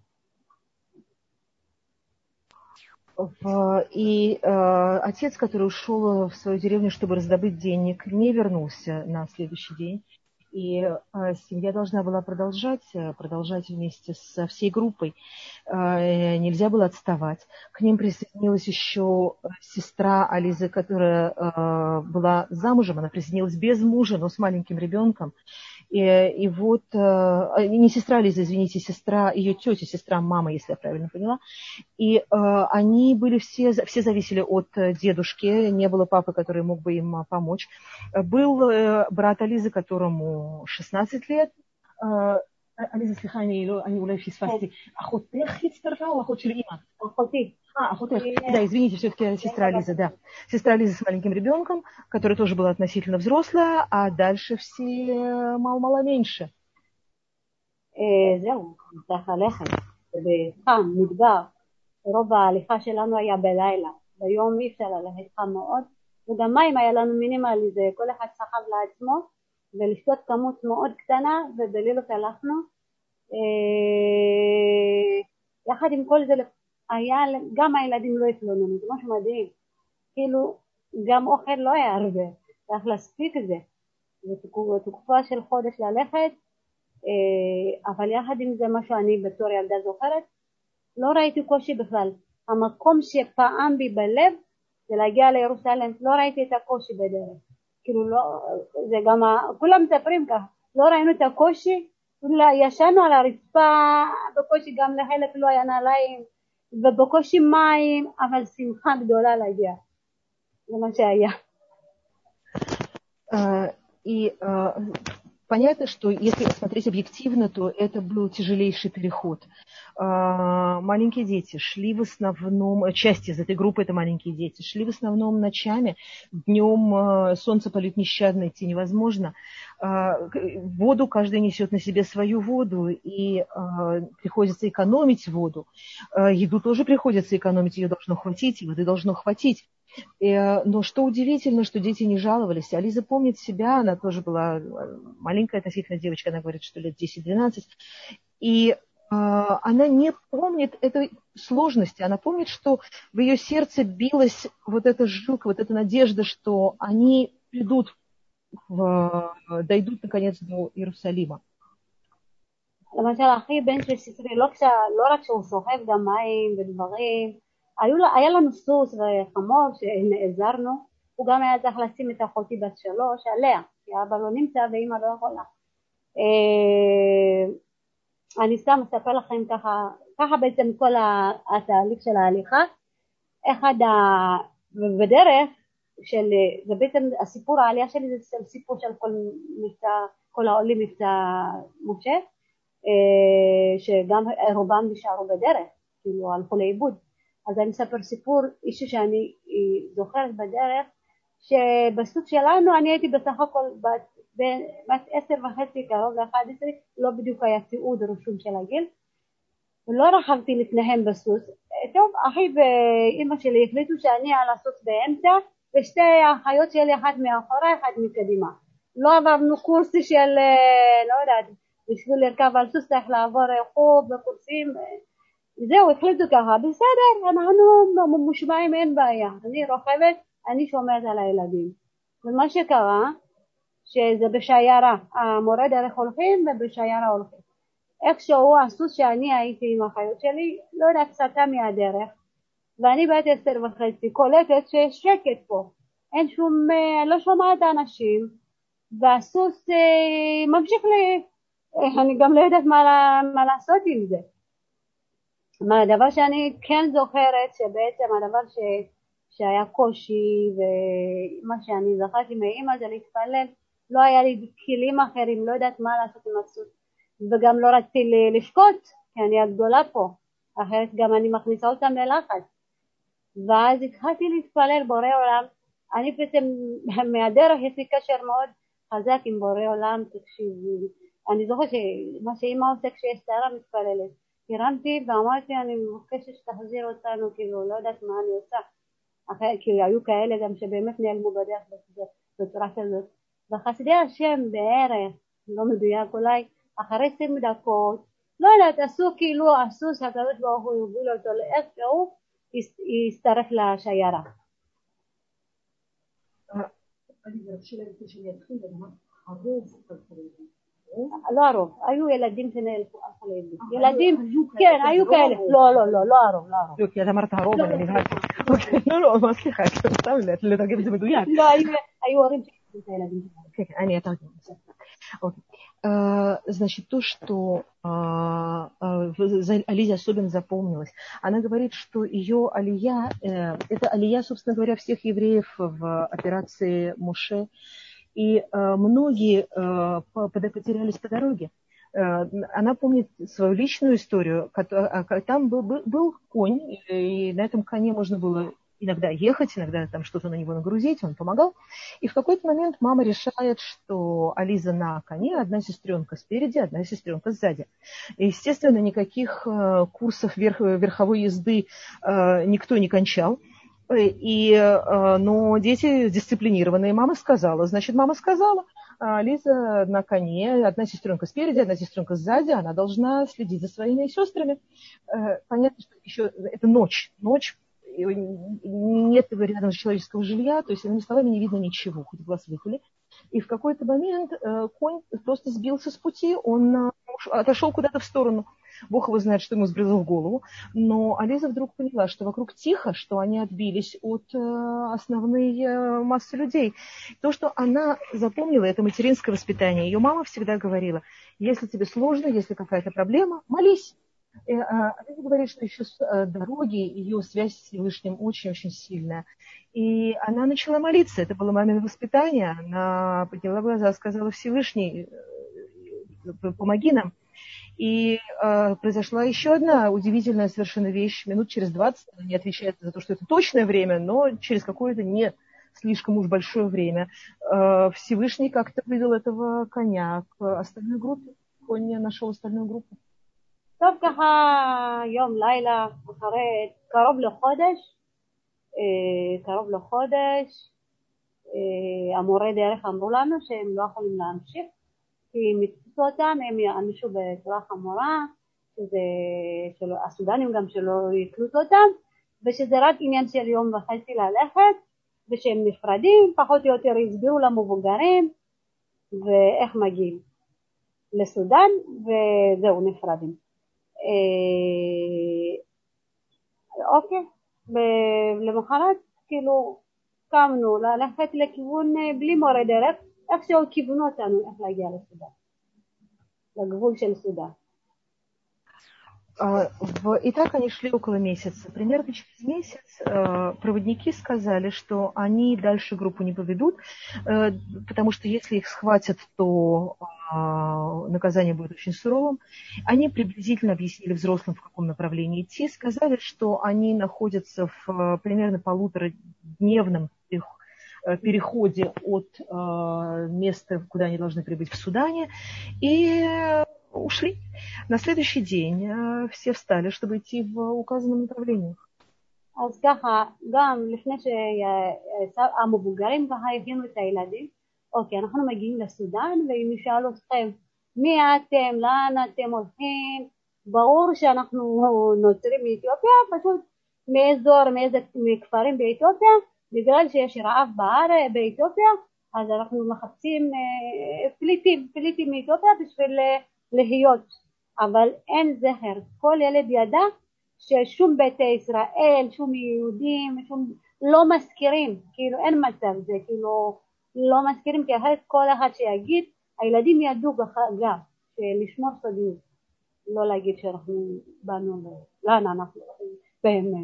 И э, отец, который ушел в свою деревню, чтобы раздобыть денег, не вернулся на следующий день. И э, семья должна была продолжать, продолжать вместе со всей группой. Э, нельзя было отставать. К ним присоединилась еще сестра Ализы, которая э, была замужем. Она присоединилась без мужа, но с маленьким ребенком. И, и вот, э, не сестра Лиза, извините, сестра, ее тетя, сестра мама, если я правильно поняла. И э, они были все, все зависели от дедушки, не было папы, который мог бы им помочь. Был э, брат Ализы, которому шестнадцать лет. Э, Ализа, слыха, они אולי פספסתי. אחותך הצטרפה או אחות של אמא? אחותי. А, אחותך. Да, извините, все-таки сестра Ализа, да. Сестра Ализа с маленьким ребенком, которая тоже была относительно взрослая, а дальше все мало-мало меньше. זהו, צריך ללכת. בחם, מדבר. רוב ההליכה שלנו היה בלילה. ביום אי אפשר ללכת חם מאוד. וגם מים היה לנו מינימלי, זה כל אחד סחב לעצמו, ולשתות כמות מאוד קטנה, ובלילות הלכנו. יחד עם כל זה, היה, גם הילדים לא התלוננו, זה משהו מדהים. כאילו, גם אוכל לא היה הרבה, צריך להספיק את זה. זו תקופה של חודש ללכת, אבל יחד עם זה משהו אני בתור ילדה זוכרת, לא ראיתי קושי בכלל. המקום שפעם בי בלב, זה להגיע לירושלים, לא ראיתי את הקושי בדרך. כאילו לא, זה גם, כולם מספרים כך, לא ראינו את הקושי, ישנו על הרצפה, בקושי גם לחלק לא היה נעליים, ובקושי מים, אבל שמחה גדולה להגיע. זה מה שהיה. И понятно, что если смотреть объективно, то это был тяжелейший переход. Маленькие дети шли в основном, часть из этой группы это маленькие дети, шли в основном ночами, днем солнце палит нещадно, идти невозможно. Воду каждый несет на себе свою воду, и приходится экономить воду. Еду тоже приходится экономить, ее должно хватить, и воды должно хватить. Но что удивительно, что дети не жаловались. Ализа помнит себя, она тоже была маленькая относительно девочка, она говорит, что лет десять-двенадцать. И э, она не помнит этой сложности. Она помнит, что в ее сердце билась вот эта жилка, вот эта надежда, что они придут, в, дойдут наконец до Иерусалима. למשל, אחי בן של סיסרי, לא, כשה, לא רק שהוא סוחב גם מים ודברים, היו, היה לנו סוס וחמור שנעזרנו, הוא גם היה צריך לשים את אחותי בת שלוש עליה, כי האבא לא נמצא ואמא לא יכולה. אני סתם אספר לכם ככה, ככה בעצם כל התהליך של ההליכה, אחד ה... בדרך של, זה בעצם הסיפור העלייה שלי זה סיפור של כל מבצע, כל העולים מבצע משה, שגם רובם נשארו בדרך, כאילו הלכו לאיבוד. אז אני אספר סיפור אישי שאני זוכרת בדרך, שבסוג שלנו אני הייתי בסך הכל בת, בת עשר וחצי קרוב ל-אחת עשרה, לא בדיוק היה תיעוד רשום של הגיל, ולא רכבתי לפניהם בסוס. טוב, אחי ואמא שלי החליטו שאני על הסוס באמצע, ושתי האחיות שלי אחת מאחורי, אחת מקדימה. לא עברנו קורסי של, לא יודעת, בשביל לרכב על סוס צריך לעבור חוב בקורסים, זהו, החליטו ככה, בסדר, אנחנו מושמעים, אין בעיה, אני רוכבת, אני שומרת על הילדים. ומה שקרה, שזה בשיירה, המורה דרך הולכים ובשיירה הולכים. איכשהו הסוס שאני הייתי עם החיות שלי, לא יודעת, סטה מהדרך, ואני בת עשר וחצי, קולטת שיש שקט פה, אין שום, לא שומעת אנשים, והסוס ממשיך לי, אני גם לא יודעת מה, מה לעשות עם זה. מה הדבר שאני כן זוכרת, שבעצם הדבר ש, שהיה קושי, ומה שאני זכרתי מאמא זה להתפלל, לא היה לי כלים אחרים, לא יודעת מה לעשות עם הסוס, וגם לא רציתי לשקוט, כי אני הגדולה פה, אחרת גם אני מכניסה אותם ללחץ. ואז התחלתי להתפלל בורא עולם, אני בעצם מהדרך יש לי קשר מאוד חזק עם בורא עולם, תקשיב, אני זוכרת שמה שאמא עושה כשיש צערה מתפללת, הרמתי ואמרתי אני מבקשת שתחזיר אותנו, כאילו לא יודעת מה אני עושה, אחרי, כי היו כאלה גם שבאמת נעלמו בדרך בצורה כזאת, וחסידי השם בערך, לא מדויק אולי, אחרי עשרים דקות, לא יודעת, עשו כאילו הסוס הקדוש ברוך הוא יוביל אותו לאיכשהו, יצטרף לשיירה. אני רציתי להגיד שאני אתחיל ואומר, הרוב כלכליים. לא הרוב, היו ילדים שנלכו לאיבוד. ילדים, כן, היו כאלה. לא, לא, לא, לא הרוב, לא הרוב. כי את אמרת הרוב, אני נבהלתי. לא, לא, מה סליחה, סתם לתרגם את זה מדויק. לא, היו הורים שהיו את הילדים. כן, אני אתרגם את זה. אוקיי. Значит, то, что Ализе особенно запомнилось, она говорит, что ее алия, это алия, собственно говоря, всех евреев в операции Моше, и многие потерялись по дороге. Она помнит свою личную историю, там был, был, был конь, и на этом коне можно было иногда ехать, иногда там что-то на него нагрузить, он помогал. И в какой-то момент мама решает, что Ализа на коне, одна сестренка спереди, одна сестренка сзади. И, естественно, никаких курсов верх, верховой езды никто не кончал. И, но дети дисциплинированные. Мама сказала, значит, мама сказала, Ализа на коне, одна сестренка спереди, одна сестренка сзади, она должна следить за своими сестрами. Понятно, что еще это ночь, ночь, нет рядом человеческого жилья, то есть иными словами не видно ничего, хоть глаз выколи. И в какой-то момент конь просто сбился с пути, он отошел куда-то в сторону. Бог его знает, что ему сбрело в голову. Но Ализа вдруг поняла, что вокруг тихо, что они отбились от основной массы людей. То, что она запомнила, это материнское воспитание. Ее мама всегда говорила, если тебе сложно, если какая-то проблема, молись. И, а, Олег говорит, что еще с а, дороги ее связь с Всевышним очень-очень сильная. И она начала молиться. Это было мамино воспитание. Она подняла глаза, сказала: Всевышний, э, помоги нам. И э, произошла еще одна удивительная совершенно вещь. Минут через двадцать, она не отвечает за то, что это точное время, но через какое-то не слишком уж большое время э, Всевышний как-то вывел этого коня к остальной группе. Конь не нашел остальную группу. טוב, ככה יום לילה אחרי קרוב לחודש, קרוב לחודש, המורה דרך אמרו לנו שהם לא יכולים להמשיך, כי אם יתפסו אותם הם יענשו בצורה חמורה, שזה, שלא, הסודנים גם שלא יקלוט אותם, ושזה רק עניין של יום וחצי ללכת, ושהם נפרדים, פחות או יותר הסבירו למבוגרים, ואיך מגיעים לסודן, וזהו, נפרדים. אוקיי, למחרת כאילו קמנו ללכת לכיוון בלי מורה דרך, איכשהו כיוונו אותנו איך להגיע לסודן, לגבול של סודן. И так они шли около месяца. Примерно через месяц проводники сказали, что они дальше группу не поведут, потому что если их схватят, то наказание будет очень суровым. Они приблизительно объяснили взрослым, в каком направлении идти, сказали, что они находятся в примерно полуторадневном переходе от места, куда они должны прибыть в Судане, и ушли. На следующий день все встали, чтобы идти в указанном направлении. אז ככה, גם לפני שהמבוגרים ככה הכינו את הילדים, אוקיי, אנחנו מגיעים לסודן, ואם ישאלו אתכם, מי אתם, לאן אתם הולכים, ברור שאנחנו נוצרים מאתיופיה, פשוט מאזור, מאיזה כפרים באתיופיה, בגלל שיש רעב בארץ באתיופיה, אז אנחנו מחפשים פליטים, פליטים מאתיופיה בשביל להיות, אבל אין זכר, כל ילד ידע ששום ביתי ישראל, שום יהודים, שום, לא מזכירים, כאילו אין מצב זה, כאילו לא מזכירים, כי אחרת כל אחד שיגיד, הילדים ידעו גם, לשמור סודיות, לא להגיד שאנחנו באנו, לאן אנחנו באמת.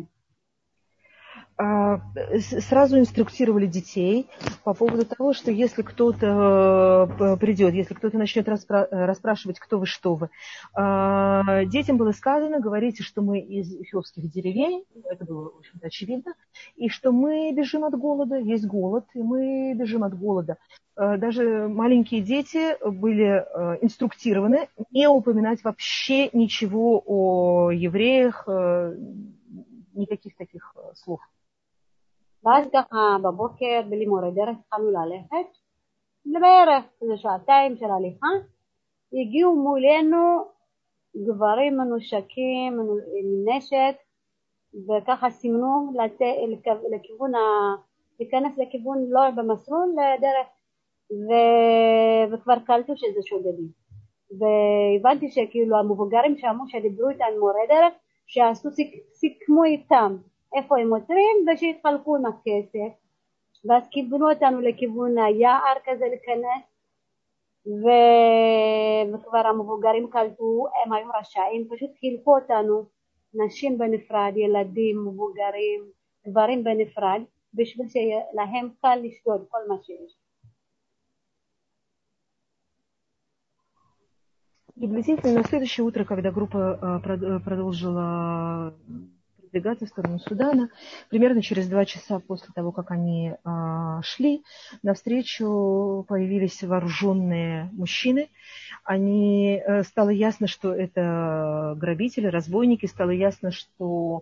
Сразу инструктировали детей по поводу того, что если кто-то придет, если кто-то начнет распра- расспрашивать, кто вы, что вы, детям было сказано, говорите, что мы из эфиопских деревень, это было, в общем-то, очевидно, и что мы бежим от голода, есть голод, и мы бежим от голода. Даже маленькие дети были инструктированы не упоминать вообще ничего о евреях, никаких таких слов. ואז ככה בבוקר בלי מורה דרך התחלנו ללכת, בערך איזה שעתיים של הליכה, הגיעו מולנו גברים מנושקים, עם נשק, וככה סימנו לת... לכיוון ה... להיכנס לכיוון לא במסלול, לדרך, ו... וכבר קלטו שזה שודדים. והבנתי שכאילו המבוגרים שאמרו שדיברו איתן מורה דרך, שעשו סיכמו איתם איפה הם עוצרים ושהתחלקו עם הכסף, ואז כיוונו אותנו לכיוון היער כזה להיכנס, ו... וכבר המבוגרים קלטו, הם היו רשעים, פשוט חילקו אותנו, נשים בנפרד, ילדים, מבוגרים, גברים בנפרד, בשביל שלהם קל לשדוד כל מה שיש. Приблизительно на следующее утро, когда группа продолжила продвигаться в сторону Судана, примерно через два часа после того, как они шли, навстречу появились вооруженные мужчины. Они, стало ясно, что это грабители, разбойники, стало ясно, что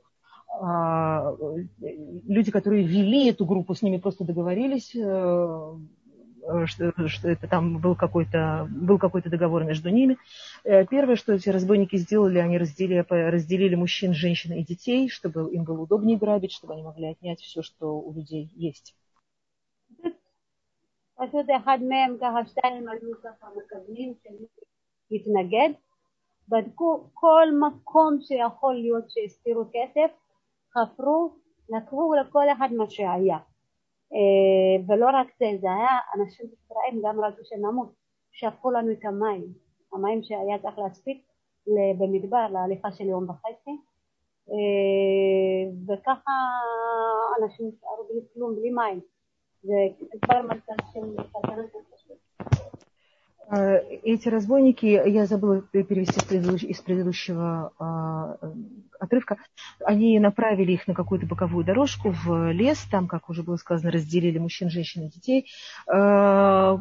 люди, которые вели эту группу, с ними просто договорились, Что, что это там был какой-то, был какой-то договор между ними. Первое, что эти разбойники сделали, они разделили, разделили мужчин, женщин и детей, чтобы им было удобнее грабить, чтобы они могли отнять все, что у людей есть. פשוט אחד מהם ככה שתיים היו ככה מקבלים שהתנגד, בדקו כל מקום שיכול להיות שהסתירו כסף, חפרו, לקחו לכל אחד מה שהיה. ולא רק זה, זה היה אנשים בישראל גם רצו שנמות, שפכו לנו את המים, המים שהיה צריך להספיק, במדבר להליכה של יום וחצי, וככה אנשים נשארו בלי כלום, בלי מים. זה כבר מצב של סכנת נפשות. Эти разбойники, я забыла перевести из предыдущего а, отрывка, они направили их на какую-то боковую дорожку в лес, там, как уже было сказано, разделили мужчин, женщин и детей, а,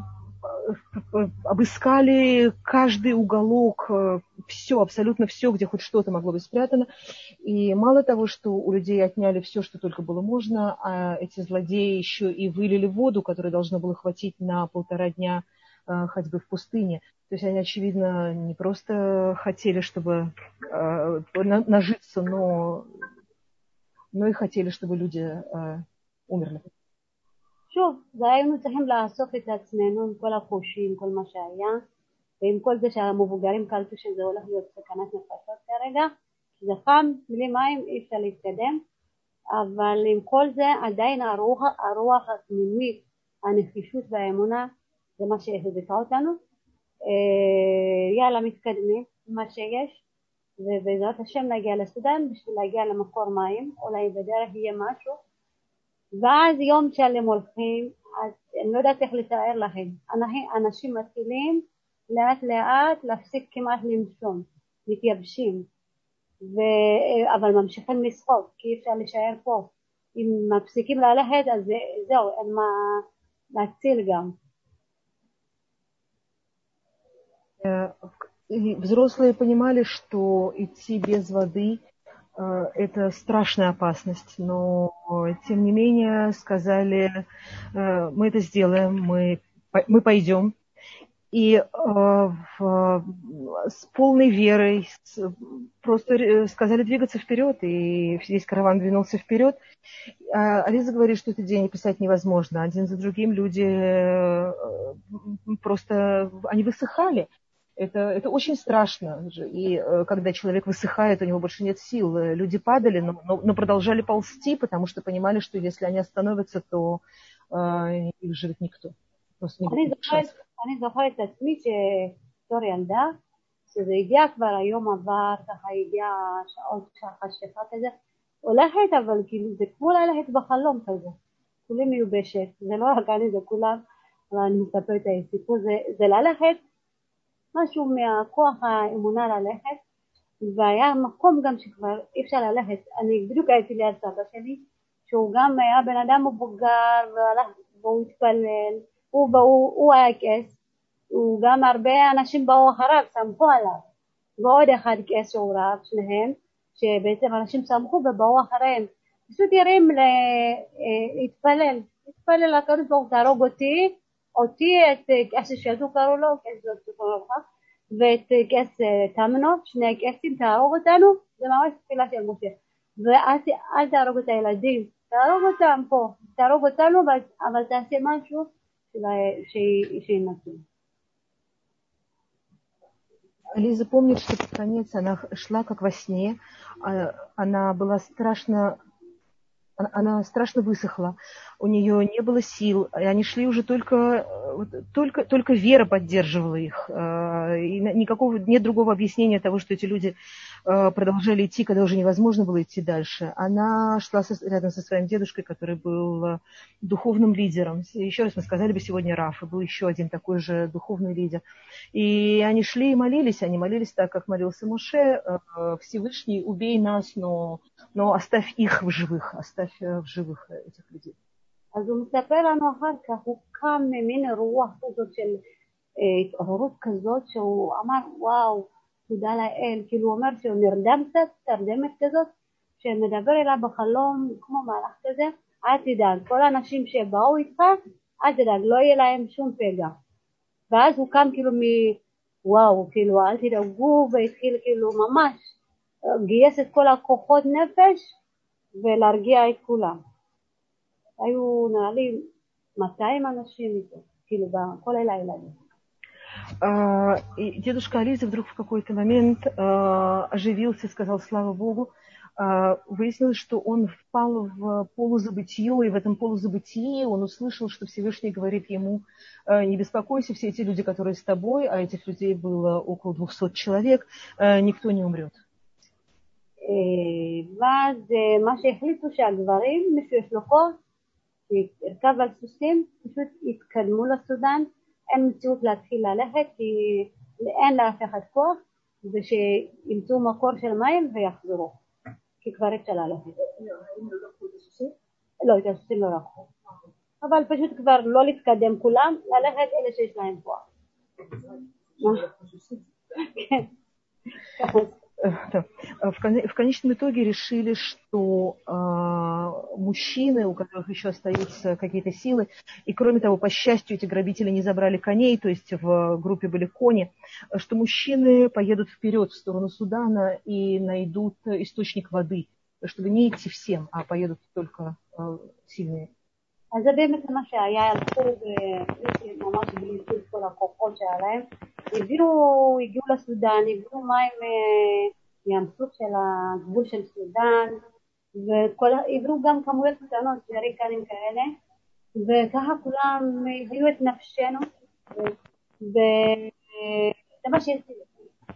обыскали каждый уголок, все, абсолютно все, где хоть что-то могло быть спрятано. И мало того, что у людей отняли все, что только было можно, а эти злодеи еще и вылили воду, которой должно было хватить на полтора дня ходьбы в пустыне. То есть они, очевидно, не просто хотели, чтобы э, нажиться, но, но и хотели, чтобы люди э, умерли. שוב, זה היינו צריכים לאסוף את עצמנו עם כל החושים, כל מה שהיה, ועם כל זה שהמבוגרים קלטו שזה הולך להיות סכנת נפשות כרגע, זה חם, בלי מים אי אפשר להתקדם, אבל עם כל זה עדיין הרוח, הרוח הפנימית, הנחישות והאמונה, זה מה שהחזיקה אותנו. יאללה, מתקדמים מה שיש, ובעזרת השם להגיע לסודן בשביל להגיע למקור מים, אולי בדרך יהיה משהו. ואז יום שלם הולכים, אז אני לא יודעת איך לתאר לכם. אנשים מתחילים לאט לאט להפסיק כמעט לנשום, מתייבשים, ו... אבל ממשיכים לסחוב, כי אי אפשר להישאר פה. אם מפסיקים ללכת, אז זהו, אין מה להציל גם. Взрослые понимали, что идти без воды – это страшная опасность, но тем не менее сказали, мы это сделаем, мы, мы пойдем. И в, с полной верой с, просто сказали двигаться вперед, и весь караван двинулся вперед. А Лиза говорит, что этот день описать невозможно. Один за другим люди просто, они высыхали. Это, это очень страшно. И когда человек высыхает, у него больше нет сил. Люди падали, но, но, но продолжали ползти, потому что понимали, что если они остановятся, то э, их живет никто. Просто не будет шанса. אני זוכרת את עצמי שתור ילדה, שזה הגיע כבר היום עבר, ככה הגיע שעות חשיכה כזה, הולכת אבל כאילו זה כמו ללכת בחלום כזה, כולי מיובשת, זה לא רק אני, זה כולם, אבל אני מספר את הסיפור, זה, זה ללכת, משהו מהכוח האמונה ללכת, והיה מקום גם שכבר אי אפשר ללכת, אני בדיוק הייתי ליד סבא שלי, שהוא גם היה בן אדם מבוגר, והלך, והוא התפלל, הוא, הוא, הוא היה כעס, הוא גם הרבה אנשים באו אחריו, סמכו עליו, ועוד אחד כעס שהוא רב, שניהם, שבעצם אנשים סמכו ובאו אחריהם, פשוט ירים להתפלל, להתפלל לקדוש ברוך הוא, תהרוג אותי, אותי את כעס ששלטו קראו לו, כעס זאת קראו לך, ואת כעס תמנו, שני הכעסים, תהרוג אותנו, זה ממש תפילה של משה, ואל תהרוג את הילדים, תהרוג אותם פה, תהרוג אותנו, אבל תעשה משהו, Лиза помнит, что под конец она шла как во сне, она была страшно, она страшно высохла, у нее не было сил, и они шли уже только, только, только вера поддерживала их, и никакого, нет другого объяснения того, что эти люди продолжали идти, когда уже невозможно было идти дальше. Она шла со, рядом со своим дедушкой, который был духовным лидером. Еще раз мы сказали бы сегодня Раф, и был еще один такой же духовный лидер. И они шли и молились, они молились так, как молился Моше: Всевышний, убей нас, но, но оставь их в живых, оставь в живых этих людей. אז הוא מספר לנו אחר כך, הוא קם ממין רוח כזאת של התעוררות כזאת, שהוא אמר וואו, תודה לאל, כאילו הוא אומר שהוא נרדם קצת, תרדמת כזאת, שמדבר אליו בחלום כמו מהלך כזה, אל תדאג, כל האנשים שבאו איתך, אל תדאג, לא יהיה להם שום פגע. ואז הוא קם כאילו מוואו, כאילו אל תדאגו, והתחיל כאילו ממש, גייס את כל הכוחות נפש, ולהרגיע את כולם. היו נעלים מאתיים אנשים איתו, כאילו בכל אלה ילדים. И дедушка Ализа вдруг в какой-то момент оживился, сказал слава Богу. выяснилось, что он впал в полузабытие, и в этом полузабытии он услышал, что Всевышний говорит ему: не беспокойся, все эти люди, которые с тобой, а этих людей было около двухсот человек, никто не умрет. ואז מה שהחליטו שהגברים משלוחות שהרכב על סוסים פשוט התקדמו לסודן, אין מציאות להתחיל ללכת כי אין לאף אחד כוח, ושימצאו מקור של מים ויחזרו, כי כבר אפשר ללכת. לא, את הסוסים לא לקחו, אבל פשוט כבר לא להתקדם כולם, ללכת אלה שיש להם כוח. כן, ככה. В конечном итоге решили, что э, мужчины, у которых еще остаются какие-то силы, и кроме того, по счастью, эти грабители не забрали коней, то есть в группе были кони, что мужчины поедут вперед в сторону Судана и найдут источник воды, чтобы не идти всем, а поедут только э, сильные. אז זה באמת מה שהיה, הלכו ממש בליטו את כל הכוחות שלהם, הגיעו, הגיעו לסודן, הגיעו מים מים סוף של הגבול של סודן, והגיעו גם כמויות קטנות, ג'ריקנים כאלה, וככה כולם הביאו את נפשנו, וזה מה שיש לי.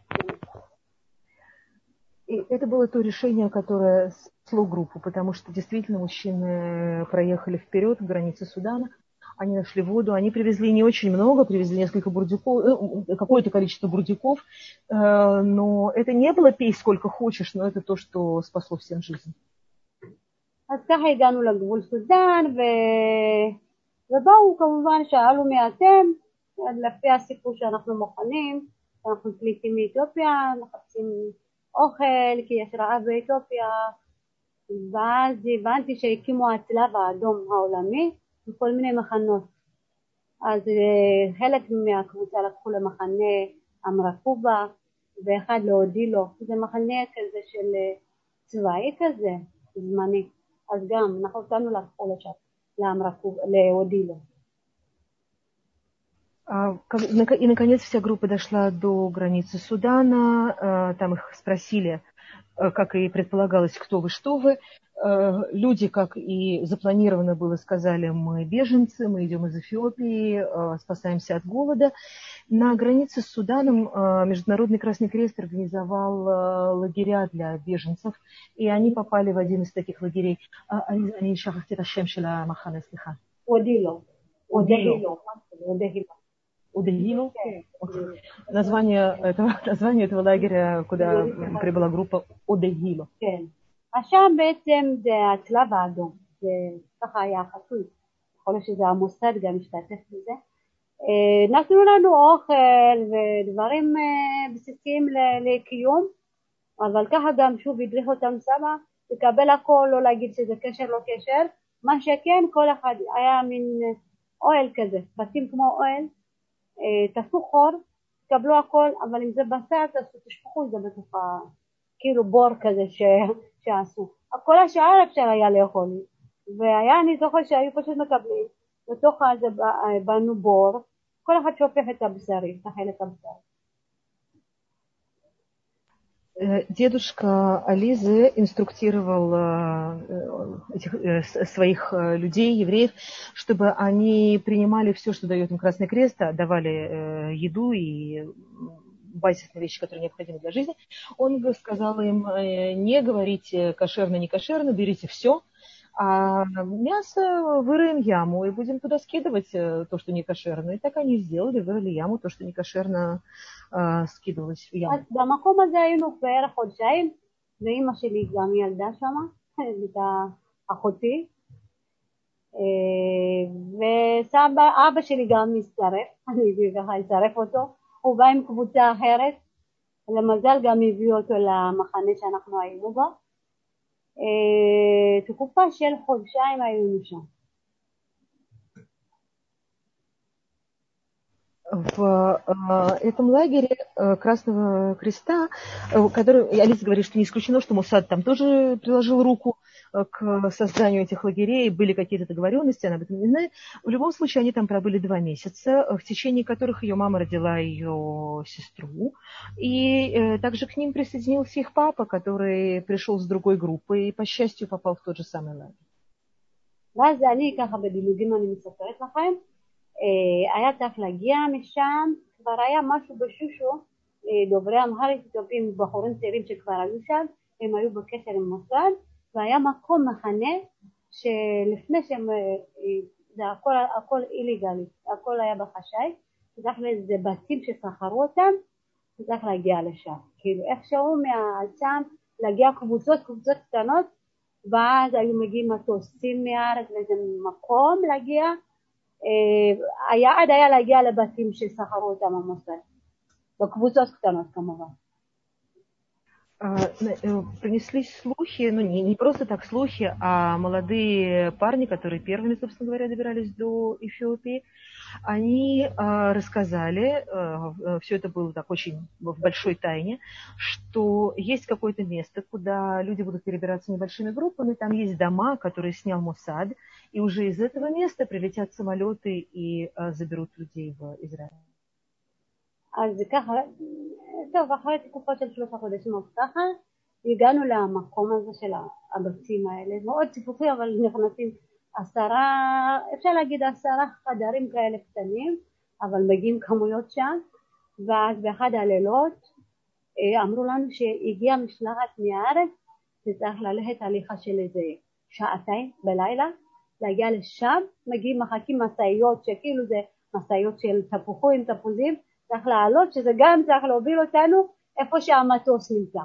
И это было то решение, которое спасло группу, потому что действительно мужчины проехали вперед к границе Судана, они нашли воду, они привезли не очень много, привезли несколько бурдюков, какое-то количество бурдюков, но это не было пей сколько хочешь, но это то, что спасло всем жизнь. אז ככה הגענו לגבול סודן, ובאו כמובן שאלו מי אתם, לפי הסיפור שאנחנו מוכנים, אנחנו פליטים מאתיופיה, מחפשים אוכל, כי יש רעב באתיופיה, ואז הבנתי שהקימו הצלב האדום העולמי בכל מיני מחנות. אז חלק מהקבוצה לקחו למחנה אמרקובה, ואחד להודילו, זה מחנה כזה של צבאי כזה, זמני. אז גם אנחנו אותנו לקחו לשם, לאמרקובה, להודילו. И, наконец, вся группа дошла до границы Судана. Там их спросили, как и предполагалось, кто вы, что вы. Люди, как и запланировано было, сказали: мы беженцы, мы идем из Эфиопии, спасаемся от голода. На границе с Суданом Международный Красный Крест организовал лагеря для беженцев, и они попали в один из таких лагерей. Они шахахти рашем шела махана слиха. Одило. Одило. Одило. Удалило. Название этого, название этого лагеря, куда прибыла группа, Одегило. עכשיו בעצם זה הצלב האדום, זה ככה היה חסוי, יכול להיות שזה המוסד גם משתתף בזה. נתנו לנו אוכל ודברים בסיסיים לקיום, אבל ככה גם שוב הדריך אותם סבא, לקבל הכל, לא להגיד שזה קשר לא קשר, מה שכן כל אחד היה מין אוהל כזה, בתים כמו אוהל, תעשו חור, תקבלו הכל, אבל אם זה בשר, תשפכו את זה בתוך כאילו בור כזה ש... שעשו. כל השאר אפשר היה לאכול, והיה אני זוכר שהיו פשוט מקבלים, בתוך הזה בנו בור, כל אחד שופך את הבשרי, את החלק הבשרי. Дедушка Ализы инструктировал этих, своих людей, евреев, чтобы они принимали все, что дает им Красный Крест, давали еду и базисные вещи, которые необходимы для жизни. Он сказал им: не говорите кошерно, не кошерно, берите все, а мясо выроем яму и будем туда скидывать то, что не кошерно. И так они сделали, вырыли яму, то, что не кошерно, скидывалось в яму. אז במקום הזה היינו בערך חודשיים, ואימא שלי גם ילדה שמה, את אחותי, וסבא, אבא שלי גם מצטרף, אני ככה אצטרף אותו, הוא בא עם קבוצה אחרת, למזל גם הביאו אותו למחנה שאנחנו היינו בו, תקופה של חודשיים היינו שם. В этом лагере Красного Креста, который, Алиса говорит, что не исключено, что Моссад там тоже приложил руку к созданию этих лагерей, были какие-то договоренности, она об этом не знает. В любом случае, они там пробыли два месяца, в течение которых ее мама родила ее сестру. И также к ним присоединился их папа, который пришел с другой группы и, по счастью, попал в тот же самый лагерь. ואז אני ככה בדילוגים אני מספרת לכם, היה צריך להגיע משם, כבר היה משהו בשושו, דוברי אמהרית, דוברים בחורים צעירים שכבר היו שם, הם היו בקשר עם מוסד, והיה מקום מחנה שלפני שהם, זה הכל, הכל איליגלי, הכל היה בחשאי, צריך לאיזה בתים שסחרו אותם, צריך להגיע לשם, כאילו איכשהו מהשם להגיע קבוצות, קבוצות קטנות, ואז היו מגיעים מטוסים מהארץ לאיזה מקום להגיע, היעד היה להגיע לבתים שסחרו אותם המוסד, בקבוצות קטנות כמובן. Принеслись слухи, ну не, не просто так слухи, а молодые парни, которые первыми, собственно говоря, добирались до Эфиопии, они э, рассказали, э, все это было так очень в большой тайне, что есть какое-то место, куда люди будут перебираться небольшими группами, там есть дома, которые снял Моссад, и уже из этого места прилетят самолеты и э, заберут людей в Израиль. אז ככה, טוב, אחרי תקופה של שלושה חודשים אז ככה, הגענו למקום הזה של הבתים האלה, מאוד ציפופי, אבל נכנסים עשרה, אפשר להגיד עשרה חדרים כאלה קטנים, אבל מגיעים כמויות שם, ואז באחד הלילות אמרו לנו שהגיעה משלחת מהארץ, וצריך ללכת הליכה של איזה שעתיים בלילה, להגיע לשם, מגיעים מחכים מסעיות, שכאילו זה מסעיות של תפוחים, תפוזים, צריך לעלות, שזה גם צריך להוביל אותנו איפה שהמטוס נמצא.